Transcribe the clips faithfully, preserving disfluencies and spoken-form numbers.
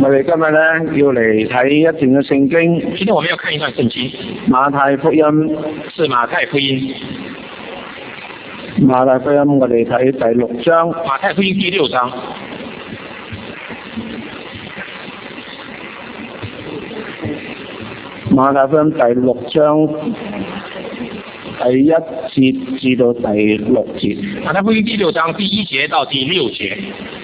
我哋今日咧要嚟睇一段嘅聖經。 今天我們要看一段聖經， 馬太福音是馬太福音。 馬太福音我哋睇第六章。 馬太福音第六章。 馬太福音第六章第一節至到第六節。 馬太福音第六章第一節到第六節。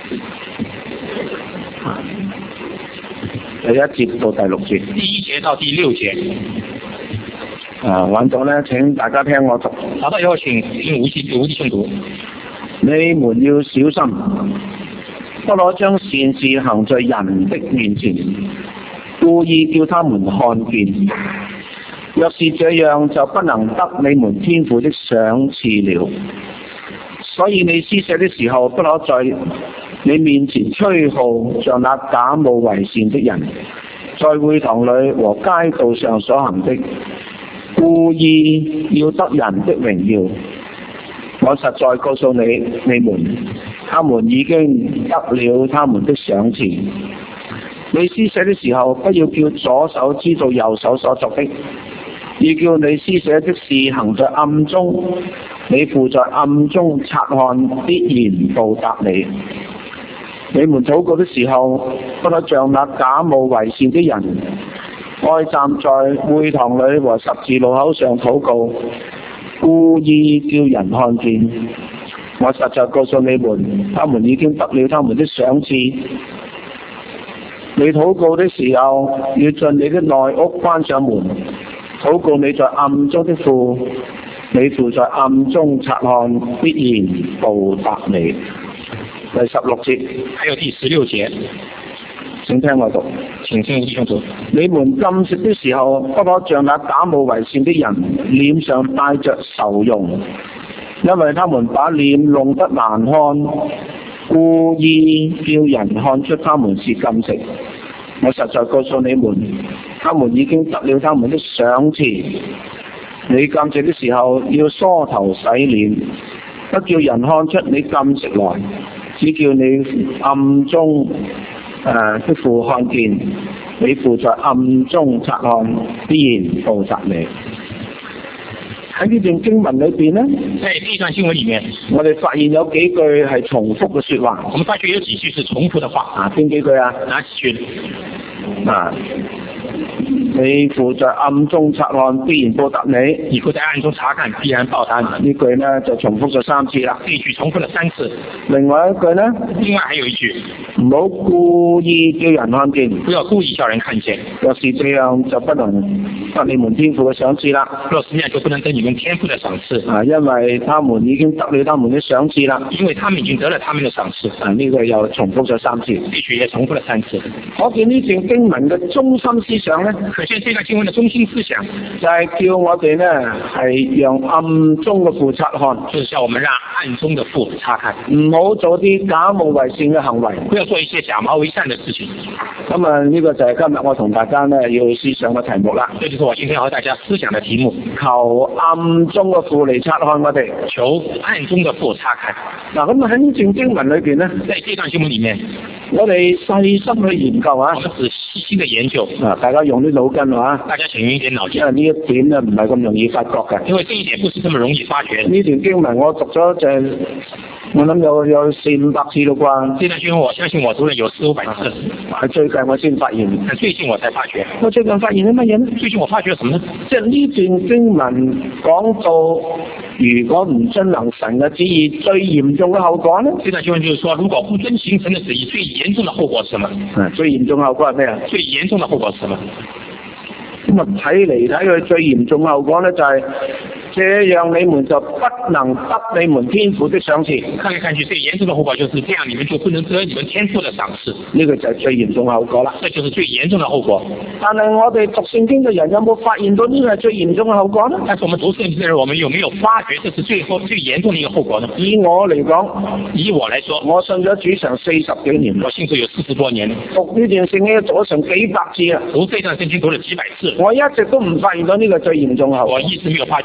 第一節到第六節。 第一節到第六節。 啊，揾到咧，請大家聽我讀。 找到以後請聽吳弟吳弟兄讀。 你們要小心，不可將善事行在人的面前，故意叫他們看見。若是這樣，就不能得你們天父的賞賜了。所以你施捨的時候，不可在你面前吹號，像那假冒為善的人，在會堂裏和街道上所行的，故意要得人的榮耀。我實在告訴你你們，他們已經得了他們的賞賜。你施捨的時候，不要叫左手知道右手所作的，要叫你施捨的事行在暗中，你父在暗中察看，必然報答你。你們禱告的時候，不可像那假冒為善的人，愛站在會堂裏和十字路口上禱告，故意叫人看見。我實在告訴你們，他們已經得了他們的賞賜。你禱告的時候，要進你的內屋，關上門，禱告你在暗中的父，你父在暗中察看，必然報答你。第十六節， 還有第十六節， 請聽我讀。 請聽弟兄讀。 你們禁食的時候，不可像那假冒為善的人，臉上帶着愁容，因為他們把臉弄得難看，故意叫人看出他們是禁食。我實在告訴你們，他們已經得了他們的賞賜。你禁食的時候，要梳頭洗臉，不叫人看出你禁食來，只叫你暗中誒的父看見。你父在暗中察看，必然報答你。喺呢段經文裏邊呢， 在這段經文裡面， 我哋發現有幾句係重複嘅説話。 我們發覺有幾句是重複的話。 啊，邊幾句啊？ 哪幾句？ 啊，你父在暗中察看，必然報答你。 你父在暗中察看，必然報答你。 呢句呢就重複咗三次啦。 這一句重複了三次。 另外一句呢？ 另外還有一句， 唔好故意叫人看見。 不要故意叫人看見。 若是這樣，就不能得你們天父嘅賞賜啦。 若是這樣，就不能得你們天父的賞賜。 啊，因為他們已經得了他們的賞賜啦。 因為他們已經得了他們的賞賜。 啊，呢個又重複咗三次。 這句也重複了三次。 可見呢段經文嘅中心思想呢， 可見這段經文的中心思想就係叫我哋呢係讓暗中嘅父察看， 就是叫我們讓暗中的父察看， 唔好做啲假冒為善嘅行為， 不要做一些假冒為善的事情。 咁啊，呢個就係今日我同大家呢要思想嘅題目啦。 這就是我今天要和大家思想的題目。 求暗中嘅父嚟察看我哋， 求暗中的父察看。 嗱，咁啊喺呢段經文裏邊呢， 在這段經文裡面， 我哋細心去研究啊， 我們仔細心的研究。 啊，大家用啲腦筋啊， 大家請用一點腦筋， 因為呢一點呢唔係咁容易發覺嘅。 因為這一點不是這麼容易發覺。 呢段經文我讀咗就係、我諗有有四五百次咯啩。 這段經文我相信我讀了有四五百次， 係最近我先發現。 但最近我才發覺。 我最近發現咗乜嘢呢？ 最近我發覺咗什麼呢？ 即係呢段經文講到，如果唔遵行神嘅旨意，最嚴重嘅後果呢？ 這段經文就是說，如果不遵行神的旨意，最嚴重的後果是什麼？ 嗯、最嚴重嘅後果係咩啊？ 最嚴重的後果是什麼？ 咁啊睇嚟睇去最嚴重嘅後果呢，就係、是。這樣你們就不能得你們天父的賞賜。 看來看去，最嚴重的後果就是這樣，你們就不能得你們天父的賞賜。 呢個就係最嚴重嘅後果啦。 這就是最嚴重的後果。 但係我哋讀聖經嘅人有冇發現到呢個係最嚴重嘅後果呢？ 但是我們讀聖經的人，我們有沒有發覺這是最後最嚴重的一個後果呢？ 以我嚟講， 以我來說， 我信咗主成四十幾年， 我信主有四十多年， 讀呢段聖經讀咗成幾百次啊！ 讀這段聖經讀了幾百次， 我一直都唔發現到呢個最嚴重嘅後果。 我一直沒有發覺這是最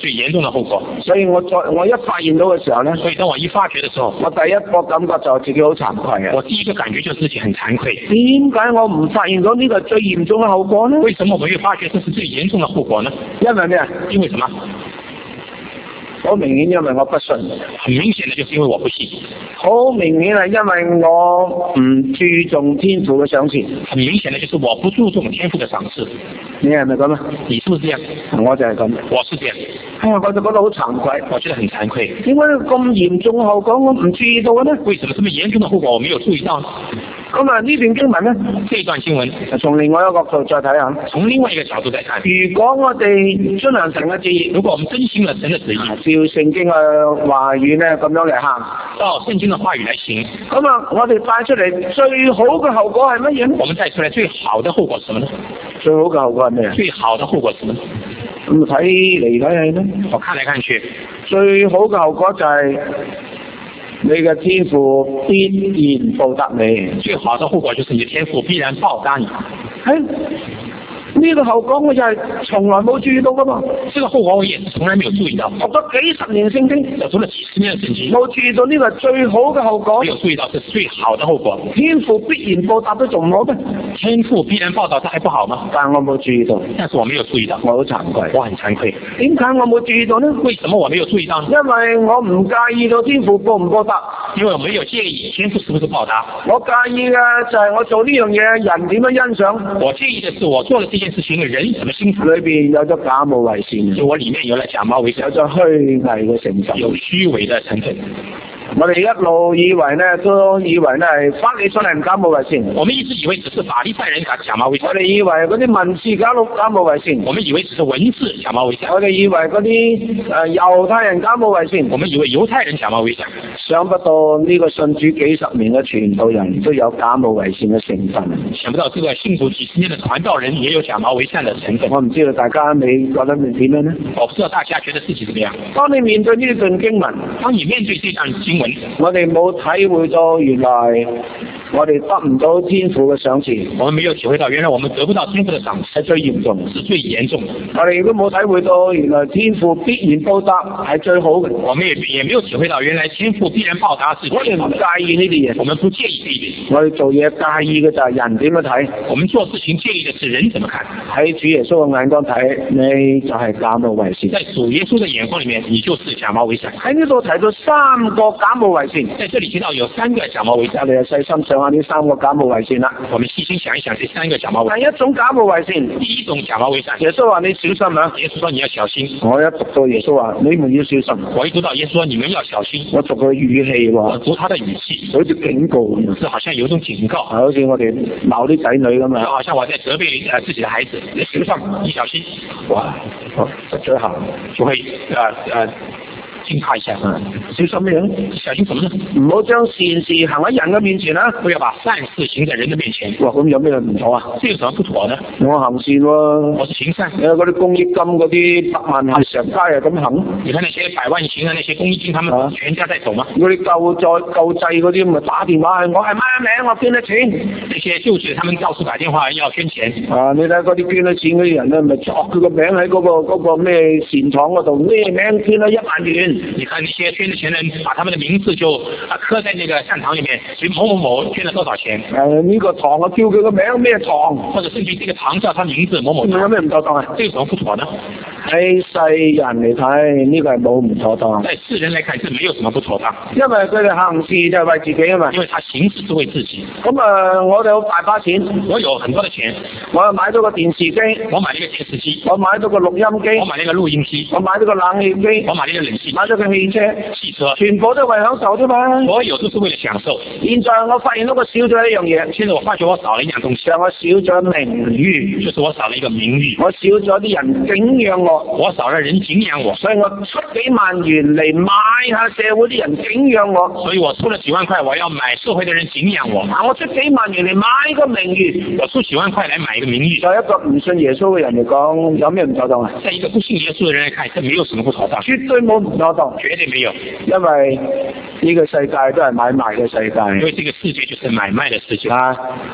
最嚴重的後果。 所以我再我一發現到嘅時候呢， 所以當我一發覺的時候， 我第一個感覺就自己好慚愧啊！ 我第一個感覺就是自己很慚愧。 點解我唔發現到呢個最嚴重嘅後果呢？ 為什麼我沒有發覺這是最嚴重的後果呢？ 因為咩啊？ 因為什麼？ 好明顯，因為我不信。 很明顯的，就是因為我不信。 好明顯係因為我唔注重天父嘅賞賜。 很明顯的，就是我不注重天父的賞賜。 你係咪咁啊？ 你是不是這樣？ 我就係咁。 我是這樣。 哎呀，我就覺得好慚愧， 我覺得很慚愧。 點解咁嚴重嘅後果我唔注意到呢？ 為什麼這麼嚴重的後果我沒有注意到呢？ 咁啊，呢段經文呢？ 這段經文從另外一個角度再睇下。 從另外一個角度再看。 如果我哋遵行神嘅旨意， 如果我們真心了神的旨意， 照聖經嘅話語呢咁樣嚟行， 照聖經的話語來行， 咁啊，我哋帶出嚟最好嘅後果係乜嘢呢？ 我們帶出來最好的後果是什麼呢？ 最好嘅後果係咩啊？ 最好的後果是什麼呢？ 咁睇嚟睇去呢？ 我看來看去， 最好嘅後果就係你嘅天父必然報答你。 最好的後果就是你的天父必然報答你。 係呢個後果我就係從來冇注意到噶嘛。 這個後果我也是從來沒有注意到。 讀咗幾十年聖經， 我讀了幾十年的聖經， 冇注意到呢個係最好嘅後果。 沒有注意到這是最好的後果。 天父必然報答都仲唔好咩？ 天父必然報答，這還不好嗎？ 但係我冇注意到。 但是我沒有注意到， 我好慚愧。 我很慚愧。 點解我冇注意到呢？ 為什麼我沒有注意到呢？ 因為我唔介意到天父報唔報答。 因為我沒有介意天父是不是報答。 我介意嘅就係我做呢樣嘢人點樣欣賞。 我介意的是我做了這件事情人怎麼欣賞。 裏邊有咗假冒偽善。 就我裡面有了假冒偽善， 有咗虛偽嘅成分。 有虛偽的成分。 我哋一路以為呢，都以為呢係法利賽人假冒偽善。 我們一直以為只是法利賽人假假冒偽善。 我哋以為嗰啲文字假冒假冒偽善。 我們以為只是文字假冒偽善。 我哋以為嗰啲誒猶太人假冒偽善。 我們以為猶太人假冒偽善。 想不到呢個信主幾十年嘅傳道人都有假冒偽善嘅成分。 想不到這個信主幾十年的傳道人也有假冒偽善的成分。 我唔知道大家你覺得你點樣呢？ 我不知道大家覺得自己怎麼樣。 當你面對呢段經文， 當你面對這段經文， 我哋冇體會到原來我哋得唔到天父嘅賞賜。 我們沒有體會到原來我們得不到天父的賞賜， 係最嚴重， 是最嚴重的。 我哋亦都冇體會到原來天父必然報答係最好嘅。 我們也也沒有體會到原來天父必然報答是最好的。 我哋唔介意呢啲嘢， 我們不介意這一點。 我哋做嘢介意嘅就係人點樣睇。 我們做事情介意的是人怎麼看。 喺主耶穌嘅眼光睇，你就係假冒偽善。 在主耶穌的眼光裡面，你就是假冒偽善。 喺呢度提到三個假冒偽善， 在這裡提到有三個假冒偽善， 你就細心想下呢三個假冒偽善啦。 我們細心想一想，這三個假冒偽善。 第一種假冒偽善， 第一種假冒偽善， 耶穌話你小心啊！ 耶穌說你要小心。 我一讀到耶穌話你們要小心， 我一讀到耶穌說你們要小心， 我讀佢語氣喎， 我讀他的語氣， 好似警告咁， 是好像有一種警告， 好似我哋鬧啲仔女咁啊， 好像我在責備呃自己的孩子，你小心，你小心， 哇，實在下就會呃呃。驚怕一下， 嗯，小心咩咧？ 小心什麼呢？ 唔好將善事行喺人嘅面前啦， 不要把善事行在人的面前。 哇，咁有咩唔妥啊？ 這有什麼不妥呢？ 我行善喎， 我是行善。 有嗰啲公益金嗰啲百萬行成街啊咁行。 你看那些百萬行啊，那些公益金，他們全家在走嗎？ 嗰啲救災救濟嗰啲咪打電話，我係乜名，我捐咗錢。 那些救濟，他們到處打電話要捐錢。 啊，你睇嗰啲捐咗錢嗰啲人咧，咪作佢個名喺嗰、嗰個、嗰個咩善堂嗰度，咩名捐咗一萬元。 你看那些捐的錢人，把他們的名字就啊刻在那個善堂裏面，所以某某某捐了多少錢。 誒、啊，呢、這個堂啊，叫佢個名咩堂？ 或者甚至這個堂叫他名字某某堂。 有咩唔妥當啊？ 這有什麼不妥呢？ 喺世人嚟睇，呢、這個係冇唔妥當。 在世人來看，這沒有什麼不妥當。 因為佢哋行事就係為自己啊嘛。 因為他行事是為自己。 咁啊，我哋有大把錢， 我有很多的錢， 我又買咗個電視機， 我買了一個電視機， 我買咗個錄音機， 我買了一個錄音機， 我買咗個冷氣機， 我買了一個冷氣， 買咗個汽車， 汽車， 全部都係為享受啫嘛。 所有都是為了享受。 現在我發現到個少咗一樣嘢， 現在我發覺我少了一樣東西， 就係我少咗名譽， 就是我少了一個名譽， 我少咗啲人敬仰我， 我少了人敬仰我， 所以我出幾萬元嚟買下社會啲人敬仰我， 所以我出了幾萬塊，我要買社會的人敬仰我。 啊，我出幾萬元嚟買個名譽， 我出幾萬塊嚟買一個名譽。 在一個唔信耶穌嘅人嚟講，有咩唔妥當啊？ 在一個不信耶穌嘅人嚟看，這沒有什麼不妥當， 絕對冇唔妥當， 絕對沒有。 因為呢個世界都係買賣嘅世界， 因為這個世界就是買賣的世界。 啊，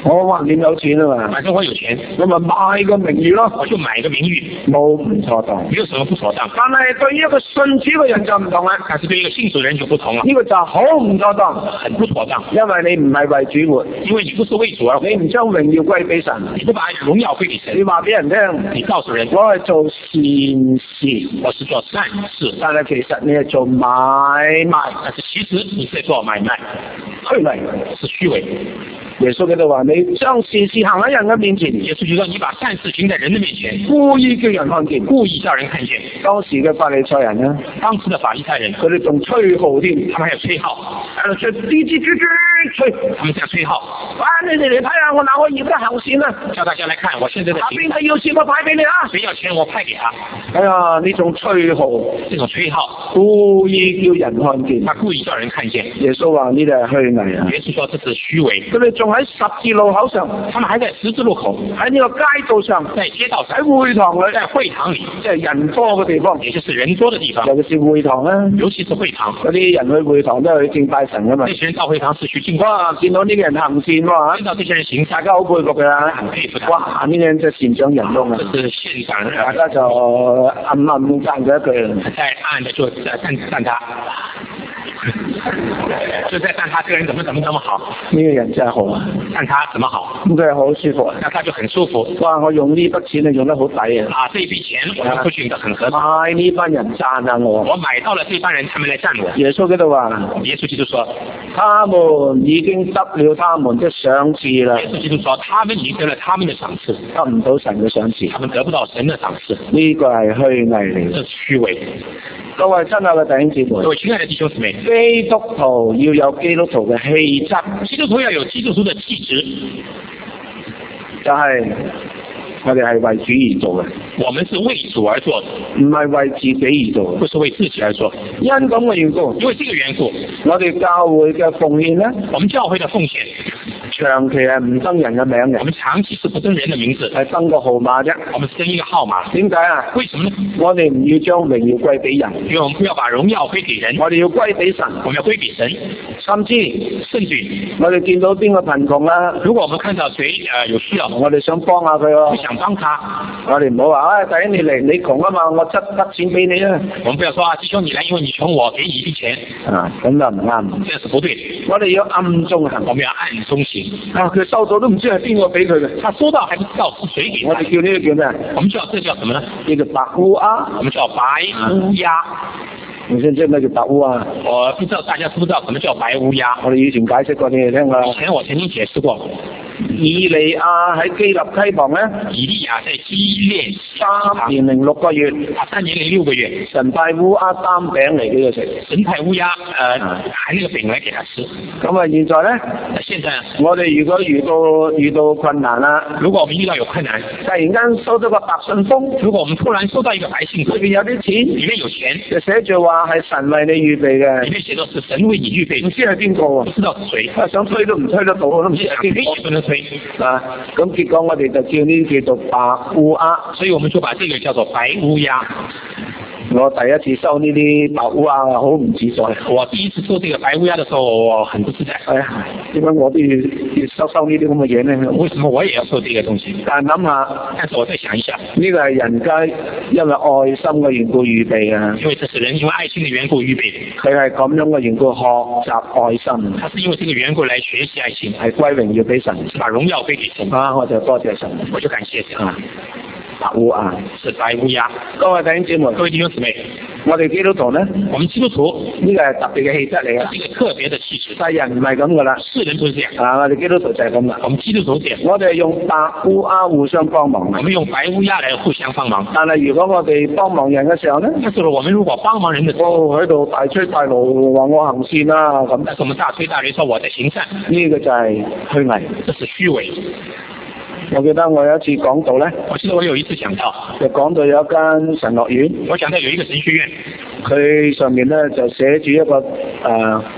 我橫掂有錢啊嘛， 反正我有錢， 我咪買個名譽咯， 我就買個名譽， 冇唔錯當。 沒有什麼不妥當。 但係對於一個信主嘅人就唔同啦， 但是對一個信主人就不同了， 呢個就好唔妥當， 很不妥當， 因為你唔係為主活， 因為你不是為主而活， 你唔將榮耀歸俾神， 你不把榮耀歸給神， 你話俾人聽， 你告訴人我係做善事， 我是做善事， 但係其實你係做買賣， 但是其實你是在做買賣， 虛偽， 是虛偽。 耶穌喺度話：你將善事行喺人嘅面前， 耶穌就說你把善事行在人的面前， 故意叫人看見， 故意叫人看見。 當時嘅法利賽人呢， 當時的法利賽人， 佢哋仲吹號添， 他們還有吹號， 喺度吹，滴滴嘟嘟吹， 他們這樣吹號。 哇！你哋嚟睇下我嗱，我而家行善啦， 叫大家來看，我現在在行。 邊個要錢我派俾你啊？ 誰要錢我派給他。 哎呀，呢種吹號， 這種吹號， 故意叫人看見， 他故意叫人看見。 耶穌話呢啲係虛偽啊！ 耶穌說這是虛偽。 佢哋仲喺十字路口上， 他們還在十字路口， 喺呢個街道上， 在街道上， 喺會堂裏， 在會堂裏， 即係人多嘅地方， 也就是人多的地方， 尤其是會堂啦， 尤其是會堂。 嗰啲人去會堂都係去敬拜神噶嘛。 那些人到會堂是去敬拜。 哇！見到呢個人行善喎， 見到這些人行善， 大家好佩服㗎， 很佩服他。 哇！呢啲人真係善長仁翁啊！ 這是獻長人， 大家就暗暗讚佢一句， 在暗暗的就讚讚他，就在讚他這個人怎麼怎麼怎麼好。 呢個人真係好啊！ 讚他怎麼好？ 咁佢係好舒服啊！ 那他就很舒服。 哇！我用呢筆錢啊，用得好抵啊！ 啊，這筆錢我用出去用得很合適。 買呢班人讚下我， 我買到了這班人，他們來讚我。 耶穌喺度話： 耶穌基督說， 他們已經得了他們的賞賜啦。 耶穌基督說，他們已經得了他們的賞賜， 得唔到神嘅賞賜， 他們得不到神的賞賜。 呢個係虛偽嚟， 這是虛偽。 各位親愛嘅弟兄姊妹， 各位親愛的弟兄姊妹， 基督徒要有基督徒嘅氣質， 基督徒要有基督徒的氣質， 就係、是、我哋係為主而做嘅， 我們是為主而做的， 唔係為自己而做嘅， 不是為自己而做。 因咁嘅緣故， 因為這個緣故， 我哋教會嘅奉獻咧， 我們教會的奉獻長期係唔登人嘅名嘅， 我們長期是不登人的名字， 係登個號碼啫。 我們是登一個號碼。 點解啊？ 為什麼呢？ 我哋唔要將榮耀歸俾人， 因為我們不要把榮耀歸給人， 我哋要歸俾神， 我們要歸給神。 甚至甚至我哋見到邊個貧窮啦， 如果我們看到誰呃有需要， 我哋想幫下佢喎， 我想幫他， 我哋唔好話啊，弟兄你嚟，你窮啊嘛，我執筆錢俾你啊。 我們不要說啊，弟兄你來，因為你窮，我給你一筆錢， 啊，咁就唔啱， 這是不對。 我哋要暗中行， 我們要暗中行。 啊，佢收到都唔知係邊個俾佢嘅， 他收到還不知道是誰給他。 我哋叫呢個叫咩？ 我們叫這叫什麼呢？ 叫做白烏鴉。 我們叫白烏鴉。 你知唔知咩叫白烏鴉？ 我不知道大家知不知道什麼叫白烏鴉？ 我哋以前解釋過俾你聽啦。 以前我曾經解釋過。 以利亞喺基立溪旁咧， 以利亞在基列三年零六個月， 啊，三年零六個月， 神派烏鴉擔餅嚟俾佢食， 神派烏鴉，呃，還那個餅來給他吃。 咁啊，現在咧， 現在我哋如果遇到遇到困難啦， 如果我們遇到有困難， 突然間收到個白信封， 如果我們突然收到一個白信封， 裏邊有啲錢， 裏面有錢， 就寫住話係神為你預備嘅， 裏面寫到是神為你預備， 唔知係邊個喎？ 不知道是誰， 啊，想推都唔推得到，我都唔知係邊個， 不能推啊，咁結果我哋就叫呢啲叫做白烏鴉， 所以我們就把這個叫做白烏鴉。 我第一次收呢啲白烏鴉啊，好唔自在。 我第一次收這個白烏鴉的時候，我很不自在。 哎呀，點解我都要要收收呢啲咁嘅嘢呢？ 為什麼我也要收這個東西？ 但諗下， 但是我再想一下， 呢個係人家因為愛心嘅緣故預備啊。 因為這是人因為愛心的緣故預備的。 佢係咁樣嘅緣故學習愛心。 他是因為這個緣故來學習愛心， 係歸榮耀俾神， 是把榮耀歸給神。 啊，我就多謝神， 我就感謝神。 啊，白烏鴉是白烏鴉。 各位弟兄姊妹， 各位弟兄姊妹， 我哋基督徒咧， 我們基督徒呢個係特別嘅氣質嚟嘅， 係一個特別嘅氣質。 世人唔係咁噶啦， 世人不是這樣。 啊，我哋基督徒就係咁啦。 我們基督徒這樣， 我哋用白烏鴉互相幫忙。 我們用白烏鴉來互相幫忙。 但係如果我哋幫忙人嘅時候咧， 但是我們如果幫忙人嘅時候， 我喺度大吹大擂話我行善啦咁， 但是我們大吹大擂說我在行善， 呢個就係虛偽， 這是虛偽。 我記得我有一次講到咧， 我記得我有一次講到， 就講到有一間神學院， 我講到有一個神學院， 佢上面咧就寫住一個誒、呃、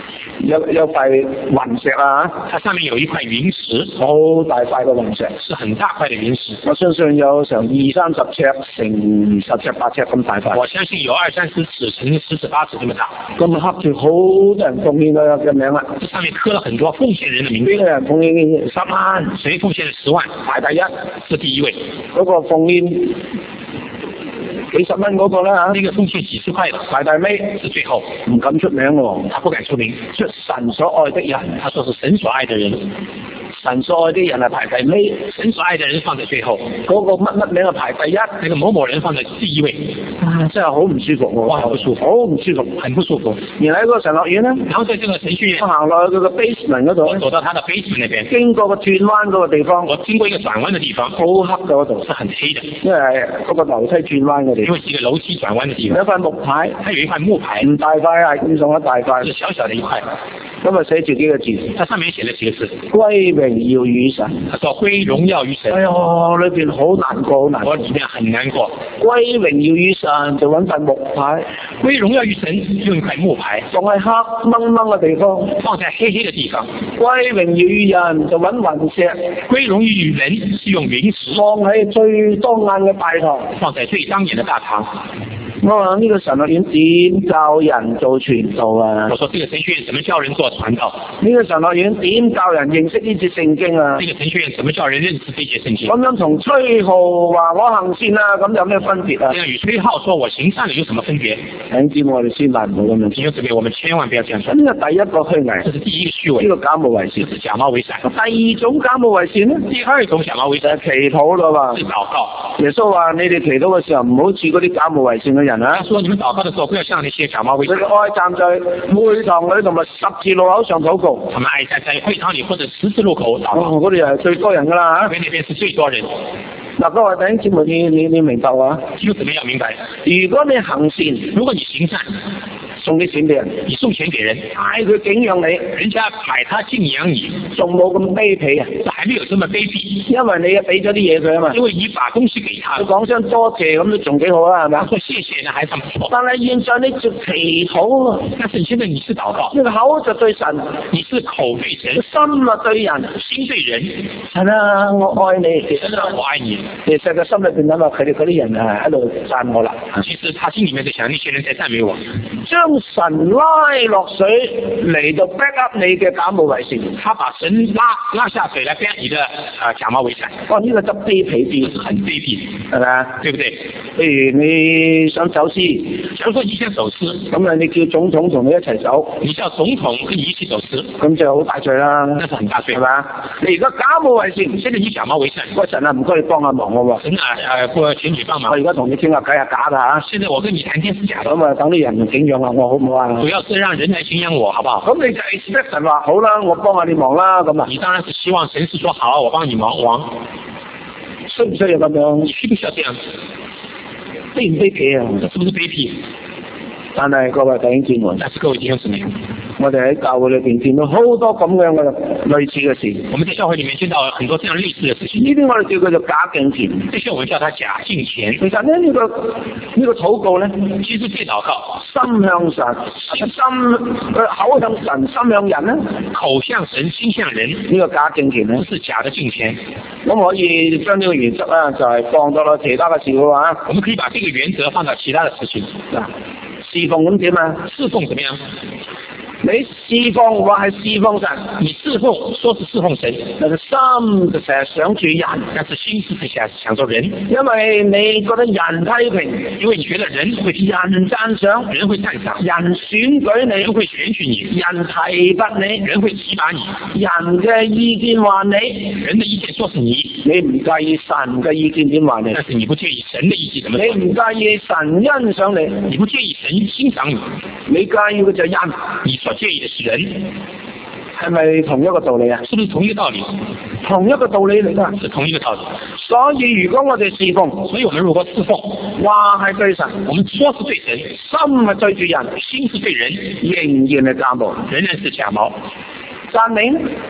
有有塊雲石啊， 它上面有一塊雲石， 好大塊嘅雲石， 是很大塊的雲石。 我相信有成二三十尺乘十尺八尺咁大塊。 我相信有二三十尺乘十尺八尺這麼大。 咁刻住好多人奉獻嘅嘅名啦， 這上面刻了很多奉獻人的名字。 邊個人奉獻十萬？ 誰奉獻了十萬？ 排第一， 是第一位。 嗰個奉獻幾十蚊嗰個啦嚇， 呢個奉獻幾十塊的排第尾， 是最後， 唔敢出名喎， 他不敢出名， 出神所愛的人， 他說是神所愛的人， 神所愛的人係排第尾， 神所愛的人放在最後， 嗰個乜乜名係排第一， 那個某某人放在第一位， 啊，真係好唔舒服喎， 哇，好不舒服， 好唔舒服， 很不舒服。 然後喺個神樂院咧， 然後在這個神學院， 我行落去佢個 basement 嗰度， 我走到他的 basement 那邊， 經過個轉彎嗰個地方， 我經過一個轉彎的地方， 好黑嘅嗰度， 是很黑的， 因為嗰個樓梯轉彎嘅地方， 因為是一個樓梯轉彎的地方， 有一塊木牌， 它有一塊木牌， 唔大塊啊，咁上一大塊， 是小小的一塊， 咁啊寫住幾個字， 它上面寫了幾個字， 歸榮耀與神， 他說歸榮耀於神， 哎呀，裏邊好難過，好難過， 我裏面很難過， 歸榮耀與神就揾塊木牌， 歸榮耀於神用一塊木牌， 放喺黑掹掹嘅地方， 放在黑黑的地方， 歸榮耀於人就揾雲石， 歸榮於人是用雲石， 放喺最當眼嘅大堂， 放在最當眼的大堂。 我話呢個神學院點教人做傳道啊？ 我說這個神學院怎麼教人做傳道？ 呢個神學院點教人認識呢節聖經啊？ 這個神學院怎麼教人認識這節聖經？ 咁樣同吹號話我行善啊，咁有咩分別啊？ 這樣與吹號說我行善了有什麼分別？ 請知我哋千萬唔好咁樣。 弟兄姊妹，我們千萬不要這樣做。 呢個第一個虛偽， 這是第一個虛偽， 呢個假冒為善， 是假冒為善。 第二種假冒為善呢？ 第二種假冒為善就係祈禱咯嘛。 是禱告。 耶穌話：你哋祈禱嘅時候唔好似嗰啲假冒為善嘅人啊。 說你們禱告的時候不要像那些假冒為善。 佢哋愛站在會堂裏同埋十字路口上禱告。 他們愛站在會堂裏或者十字路口禱告。 哦，嗰度又係最多人噶啦嚇。 因為那邊是最多人。 嗱，各位弟兄姊妹，你你你明白話？ 就怎麼樣明白？ 如果你行善， 如果你行善， 送啲錢俾人， 你送錢給人， 嗌佢敬仰你， 人家買他敬仰你， 仲冇咁卑鄙啊！ 這還沒有這麼卑鄙， 因為你俾咗啲嘢佢啊嘛。 因為你把東西給他， 佢講聲多謝咁都仲幾好啊，係咪？ 說謝謝呢，還算不錯。 但係現在你做祈禱啊， 但是現在你是禱告， 你個口就對神， 你是口對神， 心啊對人， 心對人。 係啦，我愛你，其實真的我愛你。 其實個心裏邊諗啊，佢哋嗰啲人啊喺度讚我啦。 其實他心裡面在想，那些人在讚美我。 將神拉落水嚟到 back up 你嘅假冒為善， 他把神拉拉下水來 back 你的啊、呃、假冒為善。 哦，呢、這個就卑鄙啲， 很卑鄙， 係咪啊？ 對不對？ 譬如你想走私， 假如說你想走私， 咁啊你叫總統同你一齊走， 你叫總統跟你一起走私， 咁就好大罪啦， 那是很大罪， 係咪啊？你而家假冒為善， 現在你假冒為善， 喂神啊，唔該你幫下忙我喎。 神啊，誒，不請你幫忙。 我而家同你傾下偈係假㗎嚇。 現在我跟你談天是假的。 咁啊，等啲人敬仰下我好唔好啊？ 主要是讓人來敬仰我，好不好？ 咁你就 expect 神話好啦，我幫下你忙啦，咁啊。 你當然是希望神是說好，我幫你忙，忙。 需唔需要咁樣？ 你需不需要這樣？ 卑唔卑鄙啊？ 這是不是卑鄙？ 但係各位弟兄姊妹， 但是各位弟兄姊妹， 我哋喺教會裏邊見到好多咁樣嘅類似嘅事。 我們在教會裡面見到很多這樣類似嘅事情。 呢啲我哋叫佢做假敬虔， 這些我們叫它假敬虔。 其實咧呢、這個呢、這個禱告咧， 其實這禱告， 心向神，心口向神，心向人咧， 口向神，心向人。 呢、這個假敬虔咧， 這是假的敬虔。 咁可以將呢個原則咧，就係、是、放到落其他嘅事嘅話， 我們可以把這個原則放到其他的事情。 嗱，侍奉咁點啊？ 侍奉怎麼樣？ 你侍奉或係侍奉神， 你侍奉說是侍奉神， 但係心就成日想住人， 但是心是想想做人， 因為你覺得人批評， 因為你覺得人會人讚賞， 人會讚賞， 人選舉你， 人會選舉你， 人提拔你， 人會提拔你， 人嘅意見話你， 人的意見說是你， 你唔介意神嘅意見點話你， 但是你不介意神的意見怎麼說， 你唔介意神欣賞你， 你不介意神欣賞你， 你介意嘅就係人， 你所介意的是人， 係咪同一個道理啊？ 是不是同一個道理？ 同一個道理嚟㗎， 是同一個道理。 所以如果我哋侍奉， 所以我們如果侍奉， 話係對神， 我們說是對神， 心係對住人， 心是對人， 仍然係假冒， 仍然是假冒。 讚美呢？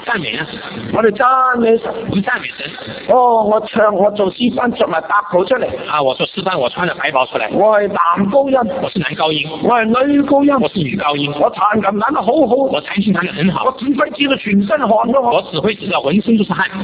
讚美呢？ 我哋讚美神。 我們讚美神。 哦，我唱我做詩班着埋白袍出嚟。 啊，我做詩班我穿着白袍出來。 我係男高音， 我是男高音。 我係女高音， 我是女高音。 我彈琴彈得好好， 我彈琴彈得很好。 我指揮指到全身汗咯。 我指揮指到渾身都是汗。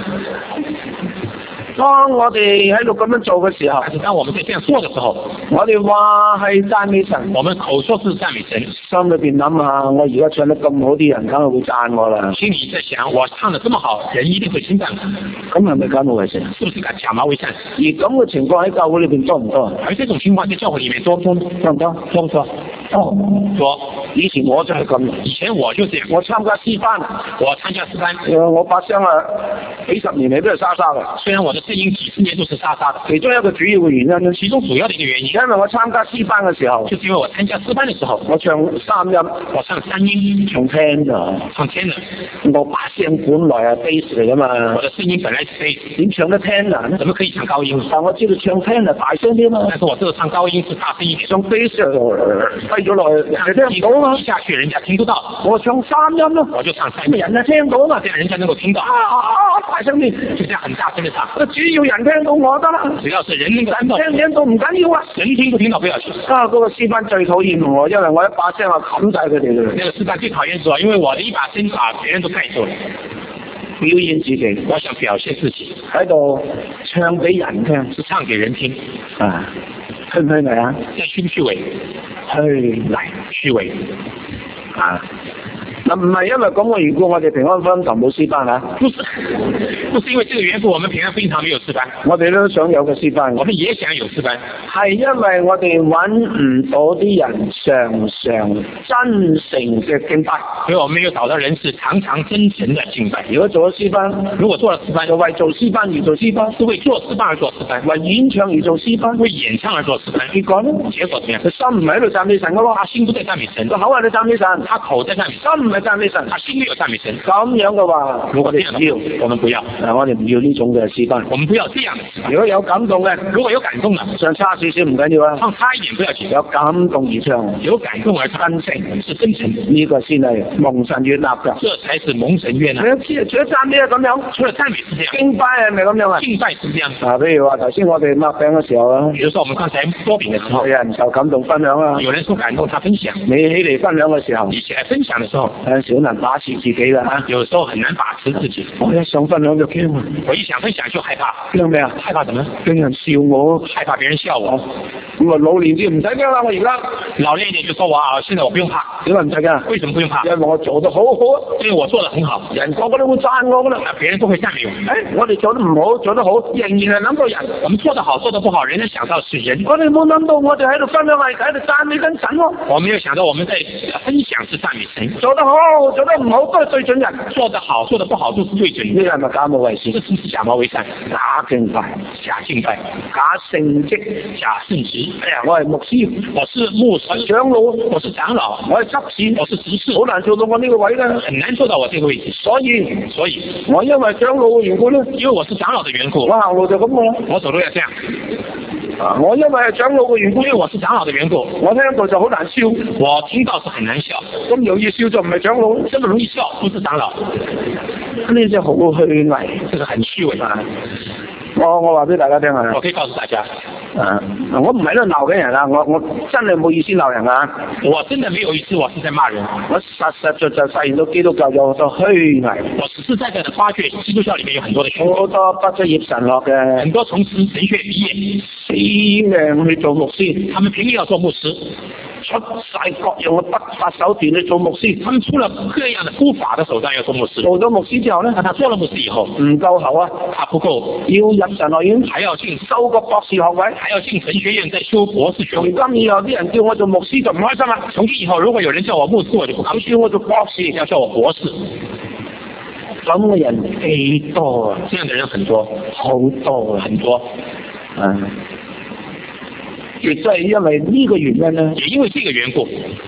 當我哋喺度咁樣做嘅時候， 當我們在這樣做嘅時候， 我哋話係讚美神， 我們口說是讚美神， 心裏邊諗下，我而家唱得咁好，啲人梗係會讚我啦。 心裏在想，我唱得這麼好，人一定會稱讚我。 咁係咪假冒為善？ 是不是假冒為善？ 而咁嘅情況喺教會裏邊多唔多？ 而這種情況在教會裏面多唔多？ 多唔多？多唔多？哦， 多。 以前我就係咁， 以前我就這樣。 我參加詩班， 我參加詩班。 我把聲啊，幾十年嚟都係沙沙嘅。 雖然我的聲音幾十年都是沙沙的， 其中一個主要嘅原因， 其中主要的一個原因， 因為我參加詩班嘅時候， 就是因為我參加詩班嘅時候， 我唱三音， 我唱三音， 唱聽啊， 唱聽啊， 我把聲本來係 bass 嚟噶嘛， 我的聲音本來是 bass， 點唱得聽啊？ 怎麼可以唱高音？ 但我知道唱聽啊大聲啲嘛， 但是我知道唱高音是大聲一點， 唱 bass 低咗落去，人哋聽唔到啊， 下去人家聽不到， 我唱三音咯， 我就唱三音， 人家聽到嘛， 這樣人家能夠聽到， 啊啊大聲啲， 就這樣很大聲的唱， 只要人聽到我得啦， 只要是人能夠聽到， 聽聽到唔緊要啊， 人聽不聽到不要緊。 啊，嗰個詩班最討厭我，因為我一把聲啊冚晒佢哋嘅。 那個詩班最討厭我，因為我的一把聲把別人都蓋住了。 表演自己， 我想表現自己， 喺度唱俾人聽， 是唱給人聽啊，虛唔虛偽啊？ 即係虛唔虛偽？ 虛偽， 虛偽啊！嗱，唔係因為咁嘅緣故，我哋平安福音堂冇詩班啊？ 不是，不是因為這個緣故，我們平安福音堂沒有詩班。 我哋都想有個詩班， 我們也想有詩班， 係因為我哋揾唔到啲人常常真誠嘅敬拜， 所以我們沒有找到人是常常真誠的敬拜。 如果做咗詩班， 如果做了詩班， 就為做詩班而做詩班， 是為做詩班而做詩班， 為演唱而做詩班， 為演唱而做詩班。 結果呢？ 結果點樣？ 佢心唔喺度讚美神噶喎， 他心不在讚美神， 個口喺度讚美神， 他口在讚美神， 心唔係讚美神， 他心沒有讚美神。 咁樣嘅話， 如果這樣唔要， 我們不要， 嗱，我哋唔要呢種嘅詩班， 我們不要這樣的詩班。 如果有感動嘅， 如果有感動的， 唱差少少唔緊要啊， 唱差一點不要緊， 有感動而唱， 有感動而唱， 真誠是真誠， 呢個先係蒙神悅納嘅， 這才是蒙神悅納。 除咗除咗讚美係咁樣， 除了讚美是這樣， 敬拜係咪咁樣啊？ 敬拜是這樣。 啊，譬如話頭先我哋擘餅嘅時候啊， 比如說我們剛才擘餅的時候， 有人受感動分享啊， 有人受感動，他分享， 你起嚟分享嘅時候， 你起來分享的時候， 有陣時好難把持自己㗎嚇， 有時候很難把持自己。 我一想分享就驚啊， 我一想分享就害怕， 驚咩啊？ 害怕什麼？ 驚人笑我， 害怕別人笑我。 咁啊老年啲唔使驚啦，我而家老練一點就說我啊，現在我不用怕。 點解唔使驚？ 為什麼不用怕？ 因為我做得好好啊， 因為我做得很好， 人個個都會讚我㗎啦， 別人都會讚美我。 誒，我哋做得唔好，做得好，仍然係諗到人。 我們做得好，做得不好，人家想到是人。 我哋冇諗到，我哋喺度分享係喺度讚美緊神喎。 我沒有想到我們在分享是讚美神。 做得好，做得唔好都係對準人。 做得好，做得不好都是對準人。 呢個係咪假冒為善？ 這是不是假冒為善？ 假敬拜， 假敬拜， 假聖職， 假聖職。 哎呀，我係牧師， 我是牧師， 長老， 我是長老， 我係執事， 我是執事， 好難做到我呢個位啦， 很難做到我這個位置。 所以， 所以我因為長老嘅緣故咧， 因為我是長老的緣故， 我行路就咁喎， 我走路要這樣。 啊，我因為係長老嘅緣故， 因為我是長老的緣故， 我聽到就好難笑， 我聽到是很難笑。 咁容易笑就唔係長老， 這麼容易笑不是長老， 呢隻好虛偽， 這個很虛偽啊！ 我我話俾大家聽啊， 我可以告訴大家， 啊，我唔喺度鬧緊人啊，我我真係冇意思鬧人啊， 我真的沒有意思，我是在罵人。 我實實在在發現到基督教有好多虛偽， 我實實在在的發覺基督教裏面有很多的虛偽， 好多畢咗業神學嘅， 很多從事神學畢業， 死命去做牧師， 他們拼命要做牧師， 出晒各樣嘅不法手段去做牧師， 他們出了各樣的不法的手段要做牧師。 做咗牧師之後咧， 他做了牧師以後唔夠喉啊， 他不夠， 要入神學院， 還要進修個博士學位， 還要進神學院再修博士學位。 從今以後啲人叫我做牧師就唔開心啦。 從今以後如果有人叫我牧師，我就不高興， 叫我做博士， 要叫我博士。 咁嘅人幾多啊？ 這樣的人很多， 好多很多。 啊，亦都係因為呢個原因咧， 也因為這個緣故，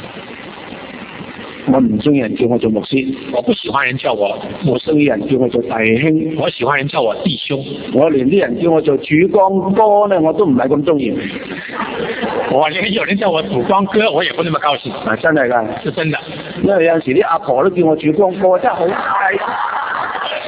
我唔中意人叫我做牧師， 我不喜歡人叫我我中意人叫我做弟兄， 我喜歡人叫我弟兄， 我連啲人叫我做主光哥咧，我都唔係咁中意。 我連有人叫我主光哥，我也不那麼高興。 啊，真係㗎， 是真的。 因為有陣時啲阿婆都叫我主光哥，真係好大。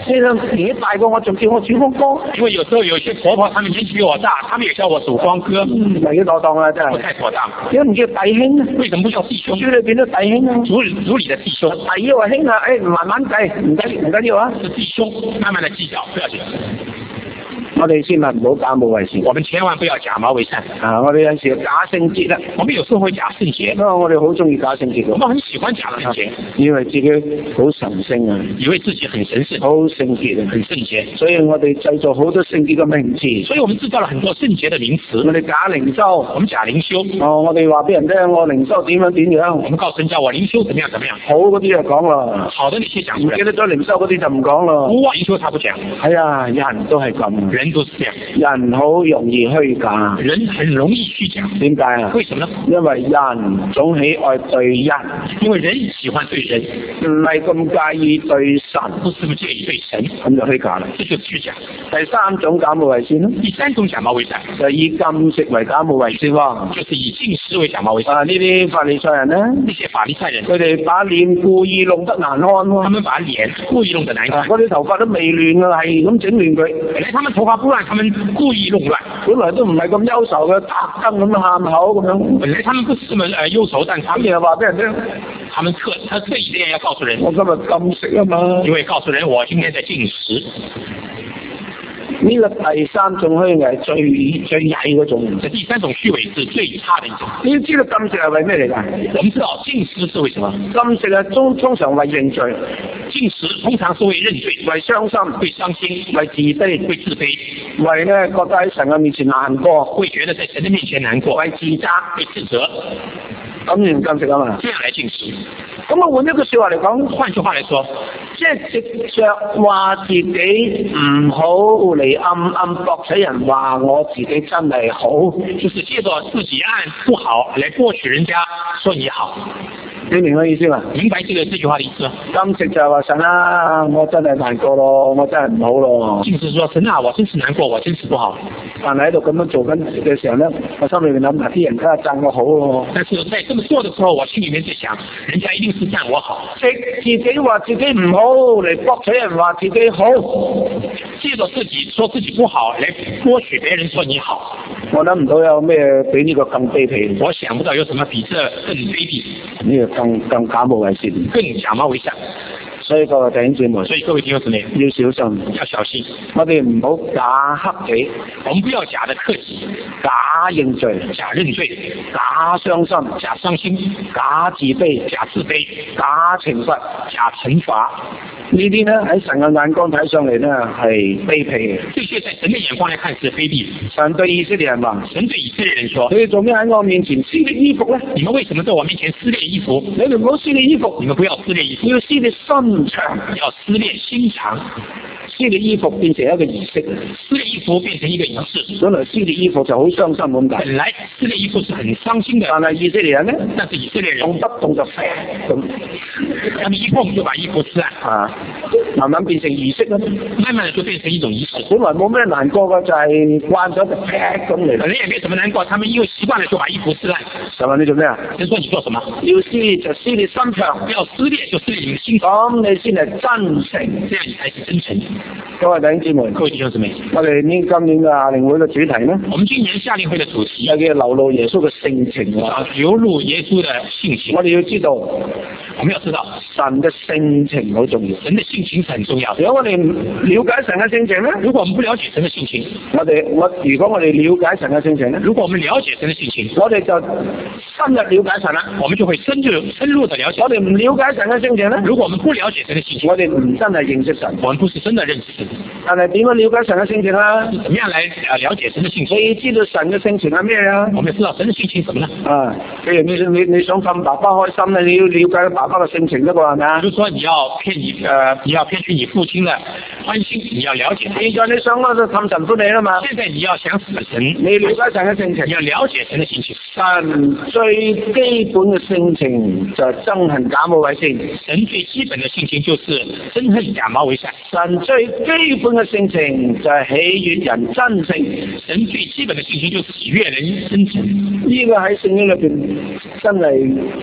呢個年紀大過我，仲叫我主光哥， 因為有時候有些婆婆，他們年紀比我大，他們也叫我曙光哥， 唔係妥當啊，真不係。 太妥當。 點解唔叫弟兄啊？ 為什麼不叫弟兄？ 書裏邊都弟兄啊， 族族裏的弟兄， 弟話兄啊，誒慢慢計，唔緊唔緊要啊。 是弟兄，慢慢的計較，不要緊。 我哋千萬唔好假冒為善， 我們千萬不要假冒為善。 啊！我哋有陣時假聖潔啦， 我們有時候會假聖潔， 因為我哋好中意假聖潔嘅， 我們很喜歡假聖潔， 以為自己好神聖啊， 以為自己很神聖、 好聖潔啊， 很聖潔， 所以我哋製造好多聖潔嘅名詞， 所以我們製造了很多聖潔的名詞。 我哋假靈修， 我們假靈修， 哦，我哋話俾人聽，我靈修點樣點樣， 我們告訴人家我靈修怎麼樣怎麼樣， 好嗰啲就講啦， 好的那些講出來， 唔記得咗靈修嗰啲就唔講啦。 不靈修他不講。 係啊，人都係咁， 人都是這樣， 人好容易虛假， 人很容易虛假。 點解啊？ 為什麼呢？ 因為人總喜愛對人， 因為人喜歡對人， 唔係咁介意對神， 不是咁介意對神， 咁就虛假啦。 這就是虛假。 第三種假冒為善咯， 第三種假冒為善， 就係以禁食為假冒為善喎。 就是以禁食為假冒為善。 啊，呢啲法利賽人咧， 那些法利賽人， 佢哋把臉故意弄得難看喎。 他們把臉故意弄得難看。 嗰啲頭髮都未亂啊，係咁整亂佢。 本來他們頭髮不亂，他們故意弄亂。 本來都唔係咁憂愁嘅，特登咁喊口咁樣。 本來他們不是咁誒憂愁，但他們又話俾人聽， 他們特他特意這樣要告訴人， 我今日禁食啊嘛。 因為告訴人我今天在禁食。 呢個第三種虛偽最最曳嗰種。 這第三種虛偽是最差的一種。 你要知道禁食係為咩嚟㗎？ 我們知道禁食是為什麼？ 禁食係通通常為認罪， 禁食通常是為認罪、 為傷心、 為傷心、 為自卑、 為自卑、 為咧覺得喺神嘅面前難過， 會覺得在神的面前難過、 為自責、 為自責。 咁樣禁食啊嘛。 這樣來禁食。 咁我換一句説話嚟講， 換句話來說， 即係藉著話自己唔好嚟暗暗博取人話我自己真係好， 就是借着自己按不好來博取人家說你好。 你明我意思嘛？ 明白這個這句話的意思？ 禁食就係話神啊，我真係難過咯，我真係唔好咯。 禁食說神啊，我真是難過，我真是不好。 但係喺度咁樣做緊嘅時候咧，我心裏面諗埋啲人梗係讚我好咯。 但是在這麼做的時候，我心裏面在想，人家一定是讚我好。 藉自己話自己唔好嚟博取人話自己好， 借着自己說自己不好來博取別人說你好。 我諗唔到有咩比呢個更卑鄙。 我想不到有什麼比這更卑鄙， 呢個更更假冒為善， 更假冒為善。 所以各位弟兄姊妹， 所以各位弟兄姊妹要小心， 要小心。 我哋唔好假克己， 我們不要假的克己， 假認罪， 假認罪， 假傷心， 假傷心， 假自卑， 假自卑， 假懲罰， 假懲罰。 呢啲咧喺神嘅眼光睇上嚟咧係卑鄙嘅。 這些在神的眼光來看是卑鄙。 神對以色列人話： 神對以色列人說： 你哋做咩喺我面前撕裂衣服咧？ 你們為什麼在我面前撕裂衣服？ 你哋唔好撕裂衣服， 你們不要撕裂衣服， 要撕裂心腸， 要撕裂心腸。 撕裂衣服變成一個儀式， 撕裂衣服變成一個儀式。 本來撕裂衣服就好傷心咁解。 本來撕裂衣服是很傷心的， 但係以色列人咧， 但是以色列人動不動就飛咁， 他們一碰就把衣服撕爛， 啊，慢慢變成儀式啦。 慢慢的就變成一種儀式。 本來冇咩難過嘅，就係慣咗就劈咁嚟。 本來也沒什麼難過，他們因為習慣了就把衣服撕爛。 神話你做咩啊？ 神說你做什麼？ 要撕裂就撕裂心腸， 不要撕裂就撕裂你的心腸， 咁你先係真誠， 這樣你才是真誠。 各位弟兄姊妹， 各位弟兄姊妹， 我哋呢今年嘅夏令會嘅主題呢， 我們今年夏令會的主題就叫流露耶穌嘅性情啊！ 流露耶穌的性情。 我哋要知道， 我們要知道神嘅性情好重要。 神的性情是很重要的。 如果我哋唔了解神嘅性情咧， 如果我們不了解神的性情， 我哋我如果我哋了解神嘅性情咧， 如果我們了解神的性情， 我哋就深入了解神啦。 我們就會深入深入的了解。 我哋唔了解神嘅性情咧， 如果我們不了解神的性情， 我哋唔真係認識神。 我們不是真的認識神。 但係點樣了解神嘅性情啊？ 怎麼樣來呃了解神的性情？ 你知道神嘅性情係咩啊？ 我們知道神的性情什麼呢？ 啊，譬如你你你想氹爸爸開心咧，你要了解爸爸嘅性情得啩，係咪啊？ 就是說你要騙你呃你要騙取你父親的歡心，你要了解。 現在你想嗰度氹神歡喜啦嘛？ 現在你要想死神， 你了解神嘅性情， 你要了解神的性情。 神最基本嘅性情就係憎恨假冒為善。 神最基本的性情就是憎恨假冒為善。 神最基本嘅性情就係喜悅人真誠。 神最基本的性情就是喜悅人真誠。 呢個喺聖經裏邊真係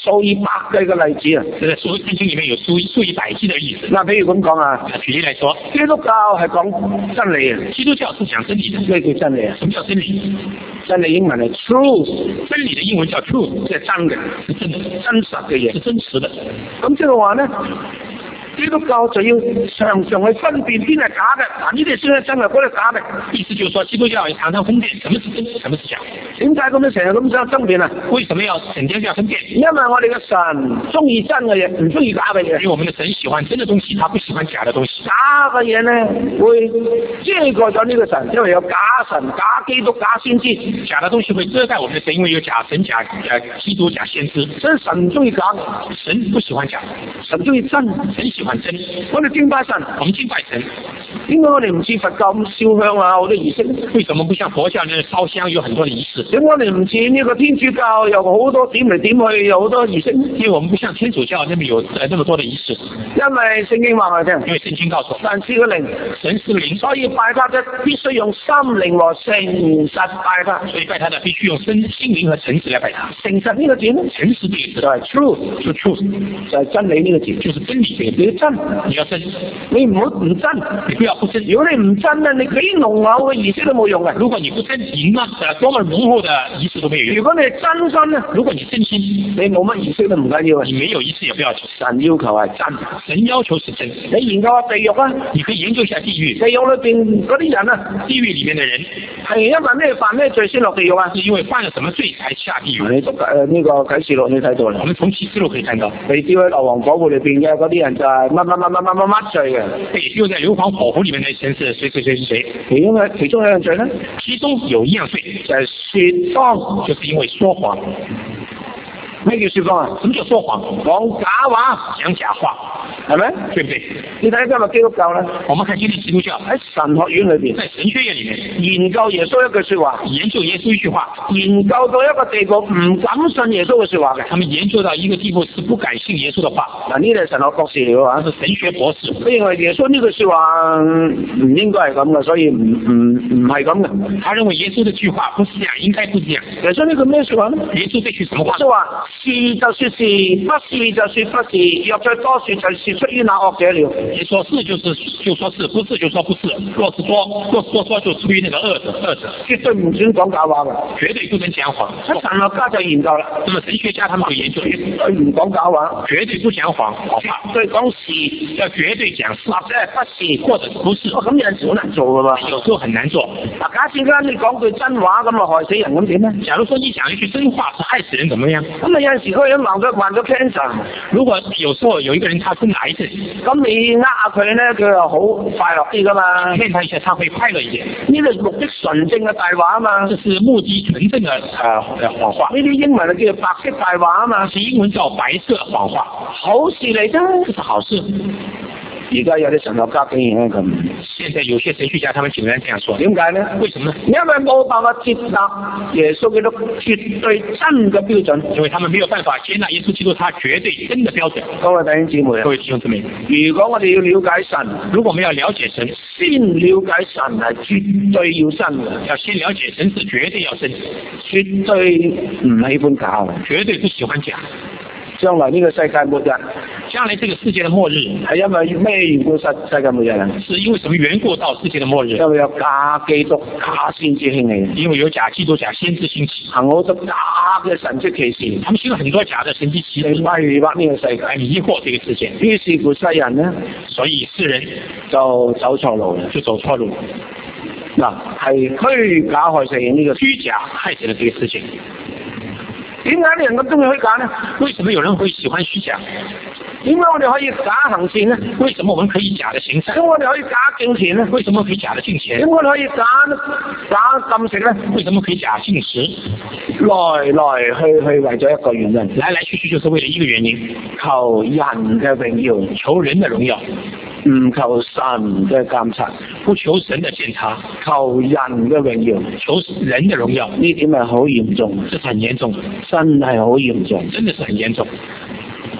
數以百計嘅例子啊。 這個數聖經裡面有數數以百計的例子。 嗱，譬如咁講啊， 舉例來說， 基督教係講真理啊。 基督教是講真理的。 咩叫真理啊？ 什麼叫真理？ 真理英文係 truth， 真理的英文叫 truth， 即係真嘅， 是真的， 真實嘅嘢， 是真實的。 咁即係話咧，基督教就要常常去分辨邊係假嘅，嗱呢啲先係真嘅，嗰啲係假嘅。 意思就是說，基督教要常常分辨什麼是真，什麼是假。 點解咁樣成日咁想爭辯啊？ 為什麼要整天要分辨？ 因為我哋嘅神中意真嘅嘢，唔中意假嘅嘢。 因為我們的神喜歡真的東西，他不喜歡假的東西。 假嘅嘢咧會遮蓋咗呢個神，因為有假神、假基督、假先知。 假的東西會遮蓋我們的神，因為有假神、假誒基督、假先知。 所以神唔中意假， 神不喜歡假， 神中意真， 神喜歡真。 我哋敬拜神， 我們敬拜神。 點解我哋唔似佛教咁燒香啊？好多儀式。 為什麼不像佛教那燒香有很多的儀式？ 點解我哋唔似呢個天主教有好多點嚟點去，有好多儀式？ 因為我們不像天主教那麼有呃那麼多的儀式。 因為聖經話我哋聽， 因為聖經告訴我， 神是個靈， 神是個靈， 所以拜他的必須用心靈和誠實拜他。 所以拜他的必須用心心靈和誠實來拜他。 誠實呢個字呢？ 誠實這個字就係 truth， 就 truth， 就係真理呢個字， 就是真理這個字。 你要真， 你要真， 你唔好唔真， 你不要不真。 如果你唔真咧，你幾濃厚嘅儀式都冇用嘅。 如果你不真，你那多麼濃厚的儀式都沒有用。 如果你係真心咧， 如果你真心， 你冇乜儀式都唔緊要啊。 你沒有儀式也不要緊。 神要求係真， 神要求是真。 你研究下地獄啊， 你可以研究一下地獄。 地獄裏邊嗰啲人啊， 地獄裡面的人係因為咩犯咩罪先落地獄啊？ 是因為犯了什麼罪才下地獄？ 你讀誒呢個啟示錄你睇到啦。 我們從啟示錄可以看到， 被丟喺硫磺火湖裏邊嘅嗰啲人就係乜乜乜乜乜乜乜罪嘅。 被丟在硫磺火湖裡面的人是誰誰誰是誰？ 其中嘅其中一樣罪咧， 其中有一樣罪就係説謊， 就是因為說謊。 咩叫説謊啊？ 什麼叫說謊？ 講假話， 講假話， 係咪？ 對不對？ 你睇今日基督教咧， 我們看今天基督教喺神學院裏邊， 在神學院裡面研究耶穌一句説話， 研究耶穌一句話， 研究到一個地步唔敢信耶穌嘅説話嘅。 他們研究到一個地步是不敢信耶穌的話。 嗱，呢啲係神學博士嚟嘅話， 是神學博士。 佢認為耶穌呢句説話唔應該係咁嘅，所以唔唔唔係咁嘅。 他認為耶穌的句話不是這樣，應該不是這樣。 耶穌呢句咩説話呢？ 耶穌這句什麼話？ 耶穌話是就説是，不是就説不是，若再多説就是出於那惡者了。 耶穌是就是就說是，不是就說不是。若是多，若是多說就出於那個惡者，惡者絕對唔准講假話嘅， 絕對不能講謊。 神學家就研究啦， 那麼神學家他們就研究， 絕對唔講假話， 絕對不講謊，謊話， 對講是， 要絕對講是， 或者係不是， 或者不是。 咁有陣時好難做㗎嘛， 有時候很難做。 嗱，假設間你講句真話咁啊害死人咁點咧？ 假如說你講一句真話是害死人，怎麼樣？ 咁啊有陣時嗰個人患咗患咗 cancer， 如果有時候有一個人他生癌症， 咁你呃下佢咧，佢又好快樂啲㗎嘛？ 騙他一下，他會快樂一點。 呢個目的純正嘅大話啊嘛， 這是目的純正嘅誒謊話。 呢啲英文就叫做白色大話啊嘛， 是英文叫白色謊話， 好事嚟啫， 這是好事。 而家有啲神學家竟然係咁， 現在有些神學家他們竟然這樣說， 點解呢？ 為什麼呢？ 因為冇辦法接納耶穌基督絕對真嘅標準， 因為他們沒有辦法接納耶穌基督他絕對真的標準。 各位弟兄姊妹， 各位弟兄姊妹， 如果我哋要了解神， 如果我們要了解神， 先了解神係絕對要真嘅， 要先了解神是絕對要真， 絕對唔喜歡假嘅， 絕對不喜歡假。 將來呢個世界末日， 將來這個世界的末日係因為咩緣故世世界末日啊？ 是因為什麼緣故到世界的末日？ 因為有假基督、假先知興起， 因為有假基督、假先知興起， 行好多假嘅神蹟奇事， 他們行了很多假的神蹟奇事， 迷惑呢個世界， 來迷惑這個世界。 於是乎世人呢， 所以世人就走錯路啦， 就走錯路。 嗱，係虛假害死人呢個虛假害死了這個事情。 點解啲人咁中意虛假呢？ 為什麼有人會喜歡虛假？ 點解我哋可以假行善呢？ 為什麼我們可以假的行善？ 點解我哋可以假敬錢呢？ 為什麼可以假的敬錢？ 點解我哋可以假假禁食呢？ 為什麼可以假禁食？ 來來去去為咗一個原因， 來來去去就是為了一個原因， 求人嘅榮耀， 求人的榮耀， 唔求神嘅監察， 不求神的檢查， 求人嘅榮耀， 求人的榮耀。 呢點係好嚴重， 這是很嚴重， 真係好嚴重， 真的是很嚴重。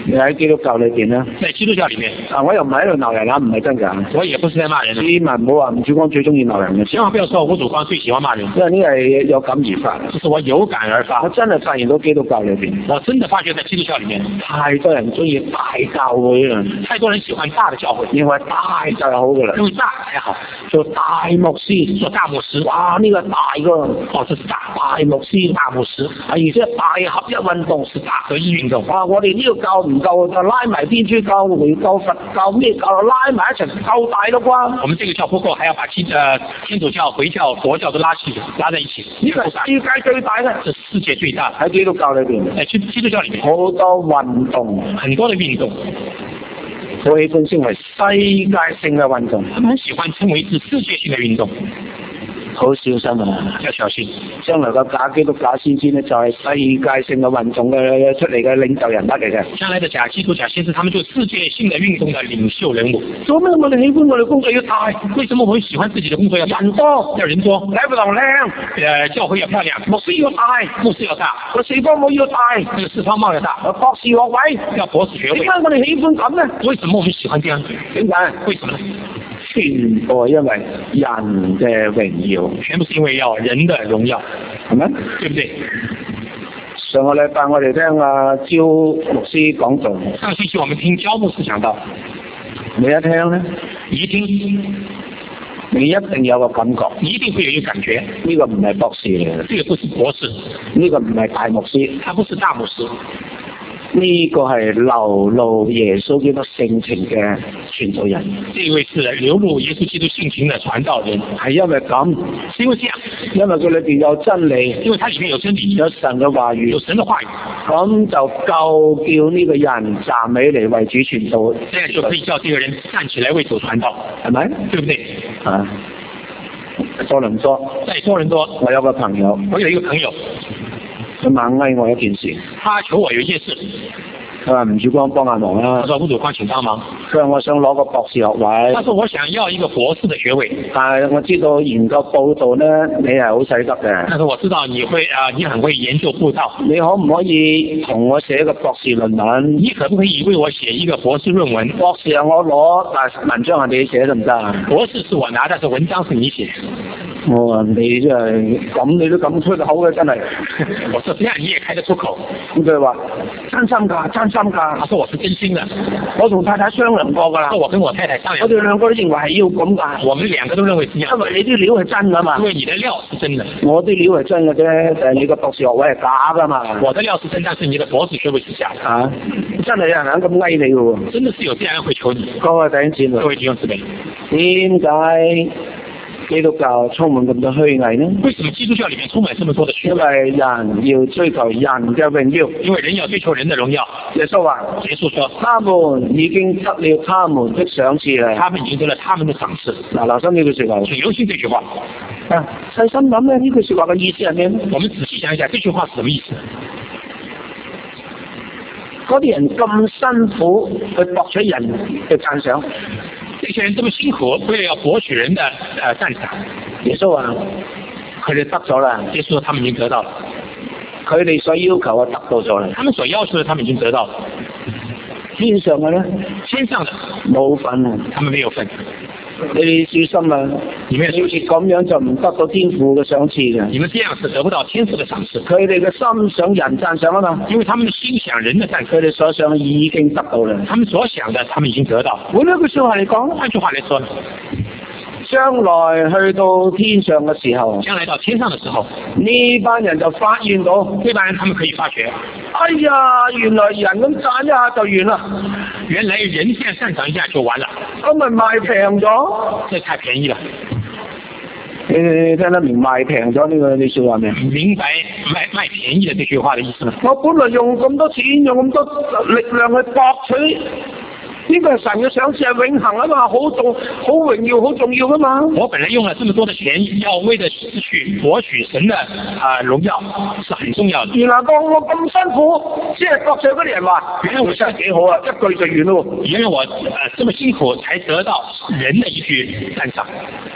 你喺基督教裏邊咧， 在基督教裡面， 啊，我又唔係喺度鬧人啊，唔係真㗎。 我也不是在罵人， 千萬唔好話吳主光最中意鬧人嘅， 千萬不要說吳主光最喜歡罵人， 因為呢係有感而發。 這是我有感而發。 我真係發現到基督教裏邊， 我真的發覺在基督教裡面， 太多人中意大教會啦， 太多人喜歡大的教會， 認為大就係好㗎啦， 認為大才好， 做大牧師， 做大牧師， 哇呢、這個大㗎， 哦，這是大大牧師、 大牧師， 而且大合一運動是大合一運動。 哇！我哋呢個教唔夠就拉埋天主教、回教、佛教咩教拉埋一齊夠大咯啩？ 我們這個教不夠，還要把天呃天主教、回教、佛教都拉起拉在一起。 呢個係世界最大嘅， 是世界最大喺基督教裏邊。 喺基基督教裡面， 好多運動， 很多的運動， 好喜歡稱為世界性嘅運動。 他們很喜歡稱為是世界性的運動。 好小心啊！ 要小心， 將來個假基督假先知呢，就係世界性嘅運動嘅出嚟嘅領袖人物嚟嘅。 將來的假基督假先知，他們就世界性的運動的領袖人物。 做咩我哋喜歡我哋工作要大？ 為什麼我們喜歡自己的工作要人多？ 要人多， 禮服堂靚， 呃，教會要漂亮， 牧師要大， 牧師要大， 個四方帽要大， 那個四方帽要大， 博士學位要博士學位。 點解我哋喜歡咁呢？ 為什麼我們喜歡這樣？ 點解？ 為什麼呢？ 全部因為人嘅榮耀， 全部是因為要人的榮耀， 係咪？ 對不對？ 上個禮拜我哋聽阿焦牧師講道， 上星期我們聽焦牧師講到， 你一聽呢， 你一聽， 你一定有個感覺， 你一定會有一個感覺， 呢個唔係博士嚟嘅， 這個不是博士， 呢個唔係大牧師， 他不是大牧師。 呢個係流露耶穌基督性情嘅傳道人， 這位是流露耶穌基督性情的傳道人， 係因為咁， 是因為這樣， 因為佢裏邊有真理， 因為它裡面有真理， 有神嘅話語， 有神的話語， 咁就夠叫呢個人站起嚟為主傳道， 這樣就可以叫這個人站起來為主傳道， 係咪？ 對不對？ 啊，多倫多， 在多倫多， 我有個朋友， 我有一個朋友， 佢猛嗌我一件事， 他求我有一件事， 佢話吳主光幫下忙啦， 他說吳主光請幫忙， 佢話我想攞個博士學位， 他說我想要一個博士的學位， 但係我知道研究報道咧，你係好使得嘅， 但是我知道你會啊，你很會研究佈道， 你可唔可以同我寫一個博士論文？ 你可不可以為我寫一個博士論文？ 博士係我攞，但係文章係你寫得唔得啊？ 博士是我拿，但是文章是你寫。 我話你真係咁，你都咁出口嘅真係。 我說這樣你也開得出口。 咁佢話真心㗎，真心㗎。 他說我是真心的， 我同太太商量過㗎啦。 我跟我太太商量。 我哋兩個都認為係要咁㗎。 我們兩個都認為是這樣。 因為你啲料係真㗎嘛。 因為你的料是真的。 我啲料係真嘅啫，但係你個博士學位係假㗎嘛。 我的料是真，但是你的博士學位是假的。 啊，真係有人咁翳你㗎喎。 真的是有這樣人會求你。 各位弟兄姊妹， 各位弟兄姊妹， 點解基督教充滿咁多虛偽呢？ 為什麼基督教裡面充滿這麼多的虛偽？ 因為人要追求人嘅榮耀， 因為人要追求人的榮耀。 耶穌話： 耶穌說， 他們已經得了他們的賞賜啦。 他們已經得了他們的賞賜。 嗱，留心呢句説話。 請留心這句話。 啊，細心諗咧，呢句説話嘅意思係咩咧？ 我們仔細想一下，這句話是什麼意思？ 嗰啲人咁辛苦去博取人嘅讚賞， 這些人這麼辛苦，為了要博取人的呃讚賞， 耶穌話佢哋得咗啦。 耶穌說他們已經得到了， 佢哋所要求嘅得到咗啦。 他們所要求的，他們已經得到了。 天上嘅咧， 天上的冇份啊， 他們沒有份。 你哋小心啊！ 你們要是咁樣就唔得到天父嘅賞賜嘅。 你們這樣是得不到天父的賞賜。 佢哋嘅心想人讚賞啊嘛， 因為他們的心想人的讚賞， 佢哋所想已經得到啦。 他們所想的，他們已經得到。 換一句說話嚟講， 換句話來說， 將來去到天上嘅時候， 將來到天上的時候， 呢班人就發現到， 呢班人他們可以發覺， 哎呀，原來人咁讚一下就完啦， 原來人這樣讚賞一下就完了， 咁咪賣平咗， 這太便宜了。 你你聽得明賣平咗呢個你說話未？ 明白賣賣便宜的這句話的意思嗎？ 我本來用咁多錢，用咁多力量去博取。呢個係神嘅賞賜係永恆啊嘛，好重、好榮耀、好重要噶嘛。我本來用了這麼多的錢，要為的是去博取神的啊、呃、榮耀，是很重要的。 原來當我咁辛苦，即係博取嗰啲人話，原來我真係幾好啊，一句就完咯。 原來我呃這麼辛苦才得到人的一句讚賞。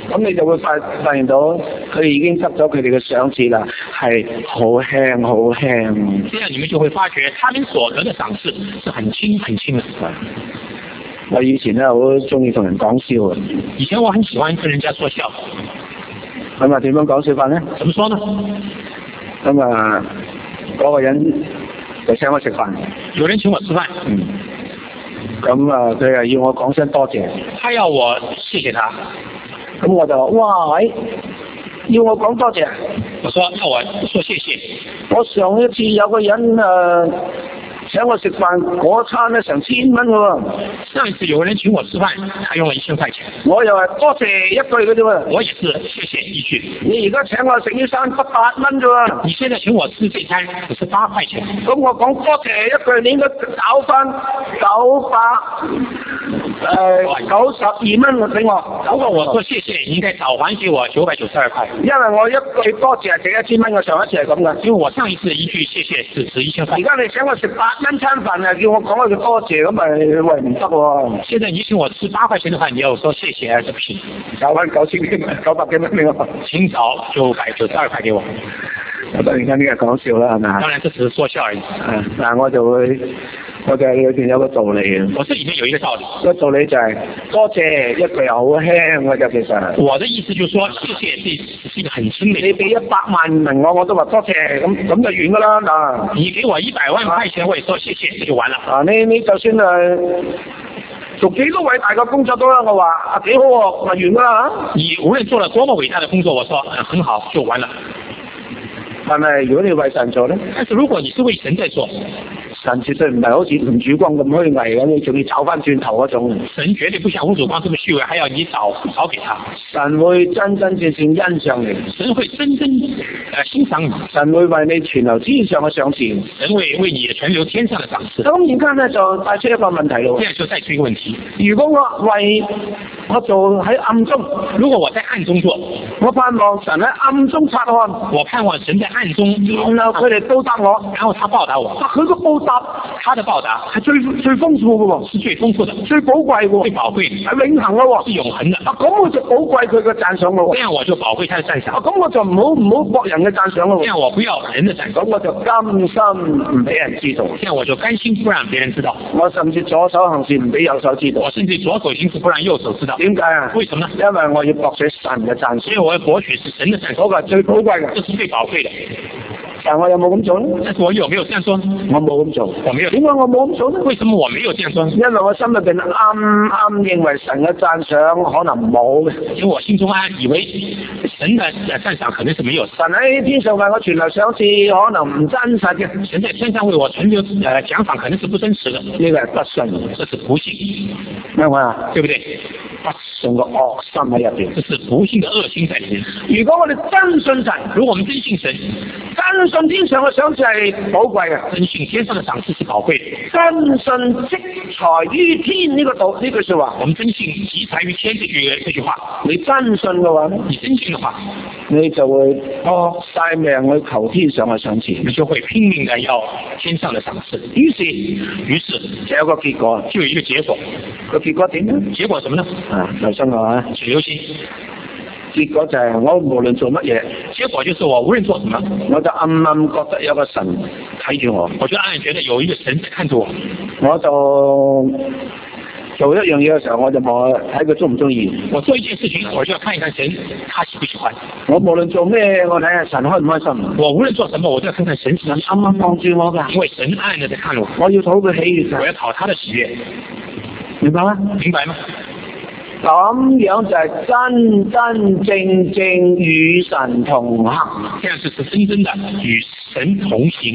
咁你就會發發現到佢已經得咗佢哋嘅賞賜啦，係好輕好輕。 這樣你們就會發覺，他們所得的賞賜是很輕很輕的。 我以前咧好中意同人講笑嘅， 以前我很喜歡跟人家說笑。 咁啊點樣講笑法咧？ 怎麼說呢？ 咁啊嗰個人就請我食飯， 有人請我吃飯， 嗯，咁啊佢係要我講聲多謝， 他要我謝謝他， 咁我就話哇喂，要我講多謝， 我說要我說謝謝。 我上一次有個人誒請我食飯，嗰餐咧成千蚊嘅喎。 上一次有個人請我吃飯，他用了一千塊錢， 我又係多謝一句嘅啫喎。 我也是謝謝一句。 你而家請我食呢餐得八蚊啫喎。 你現在請我吃這餐只是八塊錢。 咁我講多謝一句，你應該找翻九百誒九十二蚊俾我。 如果我說謝謝，你應該找還給我九百九十二塊。 因為我一句多謝係值一千蚊，我上一次係咁嘅。 因為我上一次一句謝謝是值一千塊。 而家你請我食八蚊餐飯啊，叫我講一句多謝咁咪喂唔得喎。 現在你請我吃八塊錢的話，你要說謝謝，這不行。 找翻九千幾蚊，九百幾蚊俾我。 請找九百九十二塊給我。 我突然間呢個講笑啦，係咪？ 當然，這只是說笑而已。 啊，但係我就會，我就係裏邊有個道理嘅。 我這裡面有一個道理。 個道理就係、是、多謝一句又好輕嘅啫，其實。 我的意思就是說，謝謝是是一個很輕的。 你俾一百萬名我，我都話多謝，咁咁就完㗎啦嗱。 你給我一百萬塊錢，我也說謝謝，這就完了。 啊，你你就算係做幾多偉大嘅工作都啦，我話啊幾好喎，咪完㗎啦。 你無論做了多麼偉大的工作，我說、嗯、很好就完了。 但係如果你為神做咧， 但是如果你是為神在做， 神絕對唔係好似吳主光咁虛偽咁，你仲要找翻轉頭嗰種。 神絕對不像吳主光這麼虛偽，還要你找找給他。 神會真真正正欣賞你， 神會真真誒、呃、欣賞你， 神會為你存留天上嘅賞賜， 神會為你存留天上嘅賞賜。 咁而家咧就帶出一個問題咯。 這樣就帶出一個問題。 如果我為我做喺暗中， 如果我在暗中做， 我盼望神喺暗中察看， 我盼望神在暗中， 然後佢哋報答我， 然後他報答我。 佢個報答， 他的報答係最最豐富嘅喎， 是最豐富的， 最寶貴嘅， 最寶貴的， 係永恆嘅喎， 是永恆的。 啊，咁我就寶貴佢嘅讚賞咯。 這樣我就寶貴他的讚賞。 啊，咁我就唔好唔好博人嘅讚賞咯。 這樣我不要人的讚賞， 咁我就甘心唔俾人知道。 這樣我就甘心不讓別人知道。 我甚至左手行事唔俾右手知道。 我甚至左手行事不讓右手知道。 點解啊？ 為什麼呢？ 因為我要博取神嘅讚賞。 因為我要博取是神的讚賞， 嗰個係最寶貴嘅， 這是最寶貴的。 但我有冇咁做呢？ 但是我有沒有這樣做呢？ 我冇咁做。 我沒有。 點解我冇咁做呢？ 為什麼我沒有這樣做呢？ 因為我心裏邊啱啱認為神嘅讚賞可能冇嘅。 因為我心中啱以為神的讚賞可能是沒有。 神喺天上為我存留賞賜，可能唔真實嘅。 神在天上為我存留誒獎賞，可能是不真實的。 呢個係不信， 這是不信， 明嘛？ 對不對？ 不信嘅惡心喺入邊， 這是不信的惡心在裏面。 如果我哋真信神， 如果我們真信神， 真信天上嘅賞賜係寶貴嘅， 真信天上的賞賜是寶貴的。 真信積財於天呢個道呢句說話， 我們真信積財於天這句這句話， 你真信嘅話， 你真信的話， 你就會搏晒命去求天上嘅賞賜， 你就會拼命的要天上的賞賜。 於是， 於是就有個結果， 就有一個結果。 個結果點呢？ 結果什麼呢？ 啊，留心我啊， 請留心。 結果就係我無論做乜嘢， 結果就是我無論做什麼， 我就暗暗覺得有個神睇住我， 我就暗暗覺得有一個神在看着我， 我就做一樣嘢嘅時候，我就望睇佢中唔中意。 我做一件事情，我就要看一看神，他喜不喜歡。 我無論做咩，我睇下神開唔開心。 我無論做什麼，我都要看看神是啱啱望住我㗎， 因為神暗暗地在看我， 我要討佢喜悅， 我要討他的喜悅， 明白嗎？ 明白嗎？ 咁樣就係真真正正與神同行， 這樣就是真正的與神同行。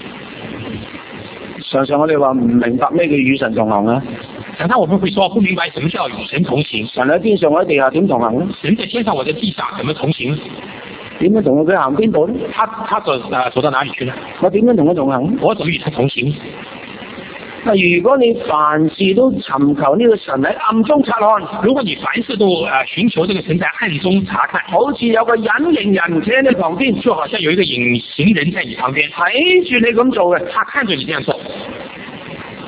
常常我哋話唔明白咩叫與神同行啊？ 常常我們會說不明白什麼叫與神同行。 神喺天上，我喺地下點同行呢？ 神在天上，我在地下，怎麼同行？ 點樣同佢行邊度呢？ 他他走啊走到哪裡去呢？ 我點樣同佢同行？ 我怎麼與他同行？ 如果你凡事都尋求呢個神喺暗中察看， 如果你凡事都誒尋求這個神在暗中察看， 好似有個隱形人企喺你旁邊， 就好像有一個隱形人在你旁邊睇住你咁做嘅， 他看着你這樣做，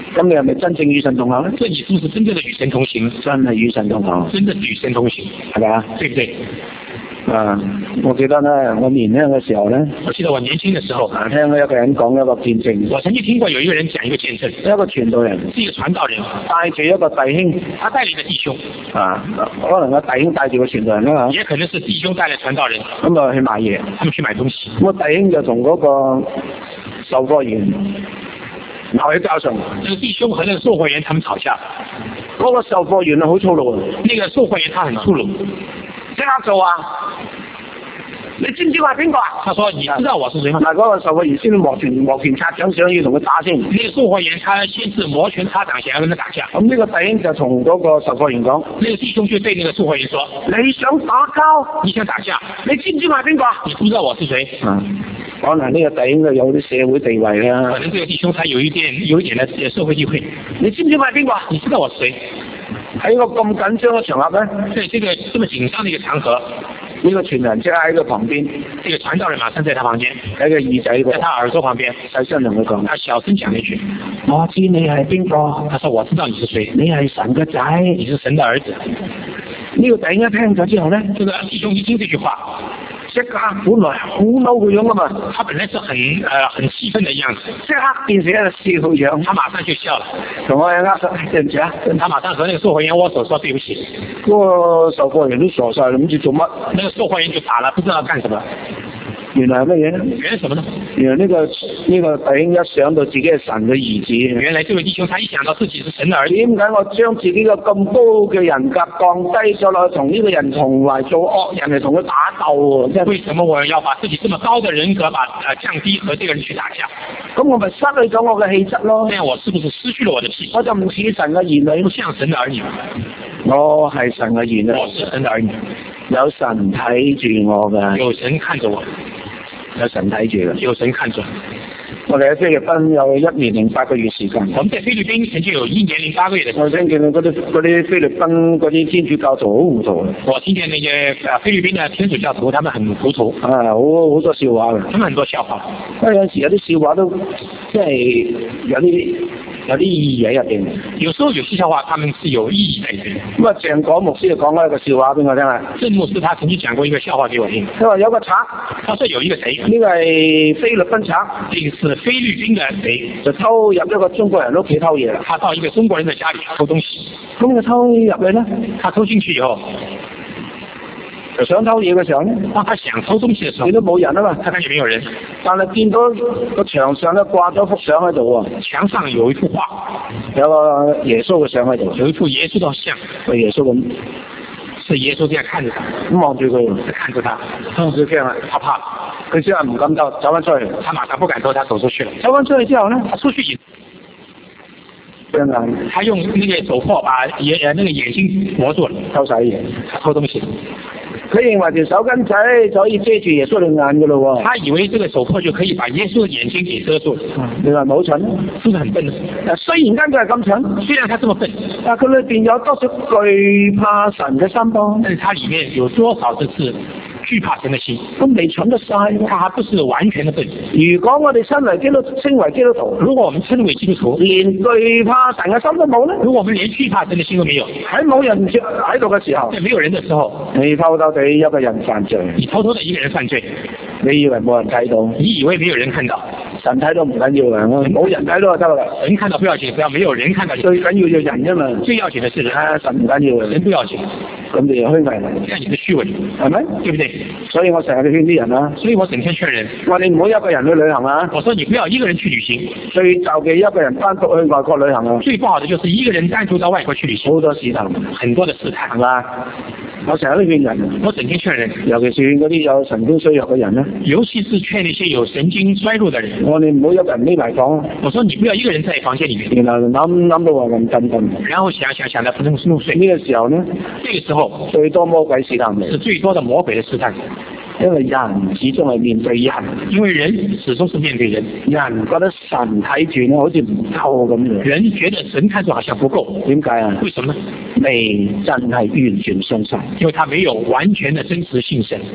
咁你係咪真正與神同行咧？ 所以你是不是真正的與神同行？ 真係與神同行， 真的與神同行， 係咪啊？ 對不對？ 啊！我記得咧，我年輕嘅時候咧， 我記得我年輕嘅時候， 啊，聽咗一個人講一個見證。 我曾經聽過有一個人講一個見證， 一個傳道人， 是一個傳道人， 帶住一個弟兄， 他帶了一個弟兄， 啊，可能個弟兄帶住個傳道人啦， 也可能是弟兄帶了傳道人， 咁啊去買嘢， 他們去買東西。 咁個弟兄就同嗰個售貨員鬧起交上， 這個弟兄和那個售貨員他們吵架， 嗰個售貨員啊好粗魯啊， 那個售貨員他很粗魯， 即刻做啊！你知唔知我係邊個啊？ 他說：你知道我是誰嗎？ 嗱，嗰個售貨員先摩拳摩拳擦掌，想要同佢打先。 那個售貨員他先是摩拳擦掌，想要跟他打架。 咁呢個弟兄就同嗰個售貨員講： 那個弟兄就對那個售貨員說： 你想打交？ 你想打架？ 你知唔知我係邊個啊？ 你不知道我是誰？ 啊，可能呢個弟兄就有啲社會地位啦。 可能這個弟兄他有一點有一點的社會地位。 你知唔知我係邊個啊？ 你知道我是誰？ 喺個咁緊張嘅場合咧， 在這個這麼緊張的一個場合， 呢個傳人即係喺佢旁邊， 這個傳道人馬上在他旁邊， 喺個耳仔度， 在他耳朵旁邊， 細聲同佢講， 他小聲講了一句： 我知你係邊個。 他說：我知道你是誰， 你係神嘅仔， 你是神的兒子。 呢個弟兄一聽咗之後咧， 這個弟兄一聽這句話， 即刻本來好嬲嘅樣啊嘛， 他本來是很呃很氣憤的樣子， 即刻變成一個笑樣， 他馬上就笑了， 同我握手，對唔住啊， 他馬上和那個售貨員握手說對不起。 嗰個售貨員都傻晒，諗住做乜？ 那個售貨員就傻了，不知道幹什麼。 原來係乜嘢咧？ 原來什麼呢？ 原來呢、這個呢、這個弟兄一想到自己係神嘅兒子， 原來這位弟兄他一想到自己是神的兒子， 點解我將自己個咁高嘅人格降低咗落去，同呢個人同埋做惡人嚟同佢打鬥？即係為什麼我要把自己這麼高的人格把呃降低和這個人去打架？ 咁我咪失去咗我嘅氣質咯？ 這樣我是不是失去了我的氣質？ 我就唔似神嘅兒女， 不像神的兒女。 我係神嘅兒女， 我是神的兒女， 有神睇住我嘅， 有神看着我。 有神睇住嘅， 有神看着。 我哋喺菲律賓有一年零八個月時間。 我們在菲律賓曾經有一年零八個月的時間。 我聽見嗰啲嗰啲菲律賓嗰啲天主教徒好糊塗。 我聽見那些呃菲律賓的天主教徒，他們很糊塗。 啊，好好多笑話嘅。 他們很多笑話。 因為有時有啲笑話都即係有啲有啲意義喺入邊。 有時候有些笑話，他們是有意義在裏面。 咁啊，鄭果牧師就講咗一個笑話俾我聽啊。 鄭牧師他曾經講過一個笑話給我聽。 佢話有個賊， 他說有一個賊， 呢個係菲律賓賊， 這個是菲律賓的賊， 就偷入一個中國人屋企偷嘢啦。 他到一個中國人的家裏偷東西， 咁佢偷入去咧， 他偷進去以後， 就想偷嘢嘅時候咧， 當他想偷東西嘅時候， 見到冇人啊嘛， 他看見沒有人， 但係見到個牆上咧掛咗幅相喺度喎， 牆上有一幅畫， 有個耶穌嘅相喺度， 有一幅耶穌的像， 個耶穌咁， 是耶穌這樣看着他， 咁望住佢， 看着他， 佢驚啊， 他怕， 佢之後唔敢偷，走翻出去， 他馬上不敢偷，他走出去了， 走翻出去之後咧， 他出去以後， 他用那個手銼把眼呃那個眼睛磨住了， 偷洗嘢， 他偷東西。 佢認為條手巾仔就可以遮住耶穌對眼噶咯喎， 他以為這個手銼就可以把耶穌的眼睛給遮住了。 你話冇蠢， 是不是很笨呢？ 雖然間佢係咁蠢， 雖然他這麼笨， 但佢裏邊有多少懼怕神嘅心噃？ 但是他裏面有多少這次懼怕神的心？ 咁未蠢得晒， 他還不是完全的笨。 如果我哋身為基督稱為基督徒， 如果我們稱為基督徒， 連懼怕神嘅心都冇咧， 如果我們連懼怕神的心都沒有， 喺冇人喺度嘅時候， 在沒有人的時候， 你偷偷地一個人犯罪， 你偷偷的一個人犯罪， 你以為冇人睇到？ 你以為沒有人看到？ 神睇到唔緊要嘅，冇人睇到就得啦。 人看到不要緊，只要沒有人看到， 最緊要就人啫嘛。 最要緊的是人， 啊，神唔緊要嘅， 人不要緊， 咁你又虛偽， 這樣你是虛偽， 係咪？ 對不對？ 所以我成日勸啲人啊， 所以我整天勸人， 話你唔好一個人去旅行啊。 我說你不要一個人去旅行， 最就嘅一個人單獨去外國旅行啊。 最不好的就是一個人單獨到外國去旅行， 好多試探， 很多的試探， 係嘛？我成日都勸人， 我整天勸人， 尤其是勸嗰啲有神經衰弱嘅人咧， 尤其是勸那些有神經衰弱的人。 我哋唔好一個人匿埋房。 我說你不要一個人在房間裏面， 然後諗諗到話咁震震， 然後想想想得不能入睡。 呢個時候呢， 這個時候最多魔鬼試探你， 是最多的魔鬼的試探。 因為人始終係面對人， 因為人始終是面對人， 人覺得神睇住咧好似唔夠咁樣， 人覺得神看住好像不夠， 點解啊？ 為什麼呢？ 未真係完全信神， 因為他沒有完全的真實信神。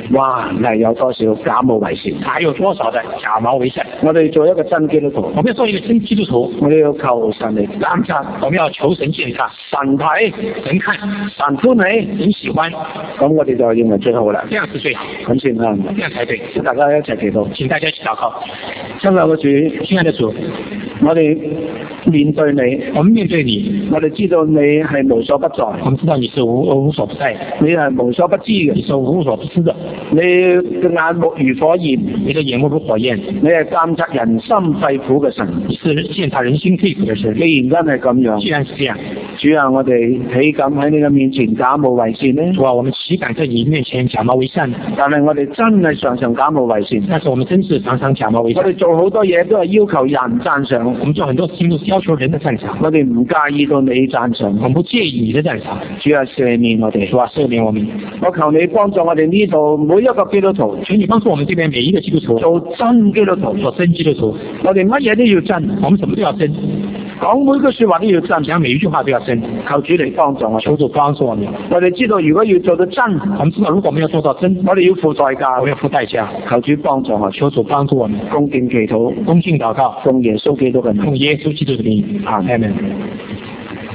哇，係有多少假冒為善？ 還有多少的假冒為善？ 我哋做一個真基督徒， 我們要做一個真基督徒， 我哋要求神嚟監察， 我們要求神檢查， 神睇， 神看， 神歡喜， 神喜歡， 咁我哋就認為最好啦。 這樣是最好， 咁先啱， 這樣才對。 請大家一齊祈禱， 請大家一起禱告。 親愛嘅主， 親愛的主， 我哋面對你， 我們面對你， 我哋知道你係無所不在， 我們知道你是無無所不在， 你係無所不知嘅， 你是無所不知的， 你嘅眼目如火焰， 你的眼目如火焰， 你係監察人心肺腑嘅神， 你是檢查人心肺腑的神。 既然真係咁樣， 既然是這樣， 主啊，我哋豈敢喺你嘅面前假冒為善呢？ 主啊，我們豈敢在你面前假冒為善？ 但係我哋真係常常假冒為善， 但是我們真是常常假冒為善。 我哋做好多嘢都係要求人讚賞， 我們做很多事情都是要求人的讚賞， 我哋唔介意到你讚賞， 我們不介意你的讚賞。 主啊，赦免我哋， 主啊，赦免我們。 我求你幫助我哋呢度每一個基督徒， 求你幫助我們這邊每一個基督徒做真基督徒， 做真基督徒。 我哋乜嘢都要真， 我們什麼都要真， 講每句說話都要真， 講每一句話都要真。 求主嚟幫助我， 求主幫助我們。 我哋知道如果要做到真， 我們知道如果我們要做到真， 我哋要付代價， 我們要付代價。 求主幫助我， 求主幫助我們。 恭敬祈禱， 恭敬禱告， 奉耶穌基督嘅名， 奉耶穌基督的名。 阿們。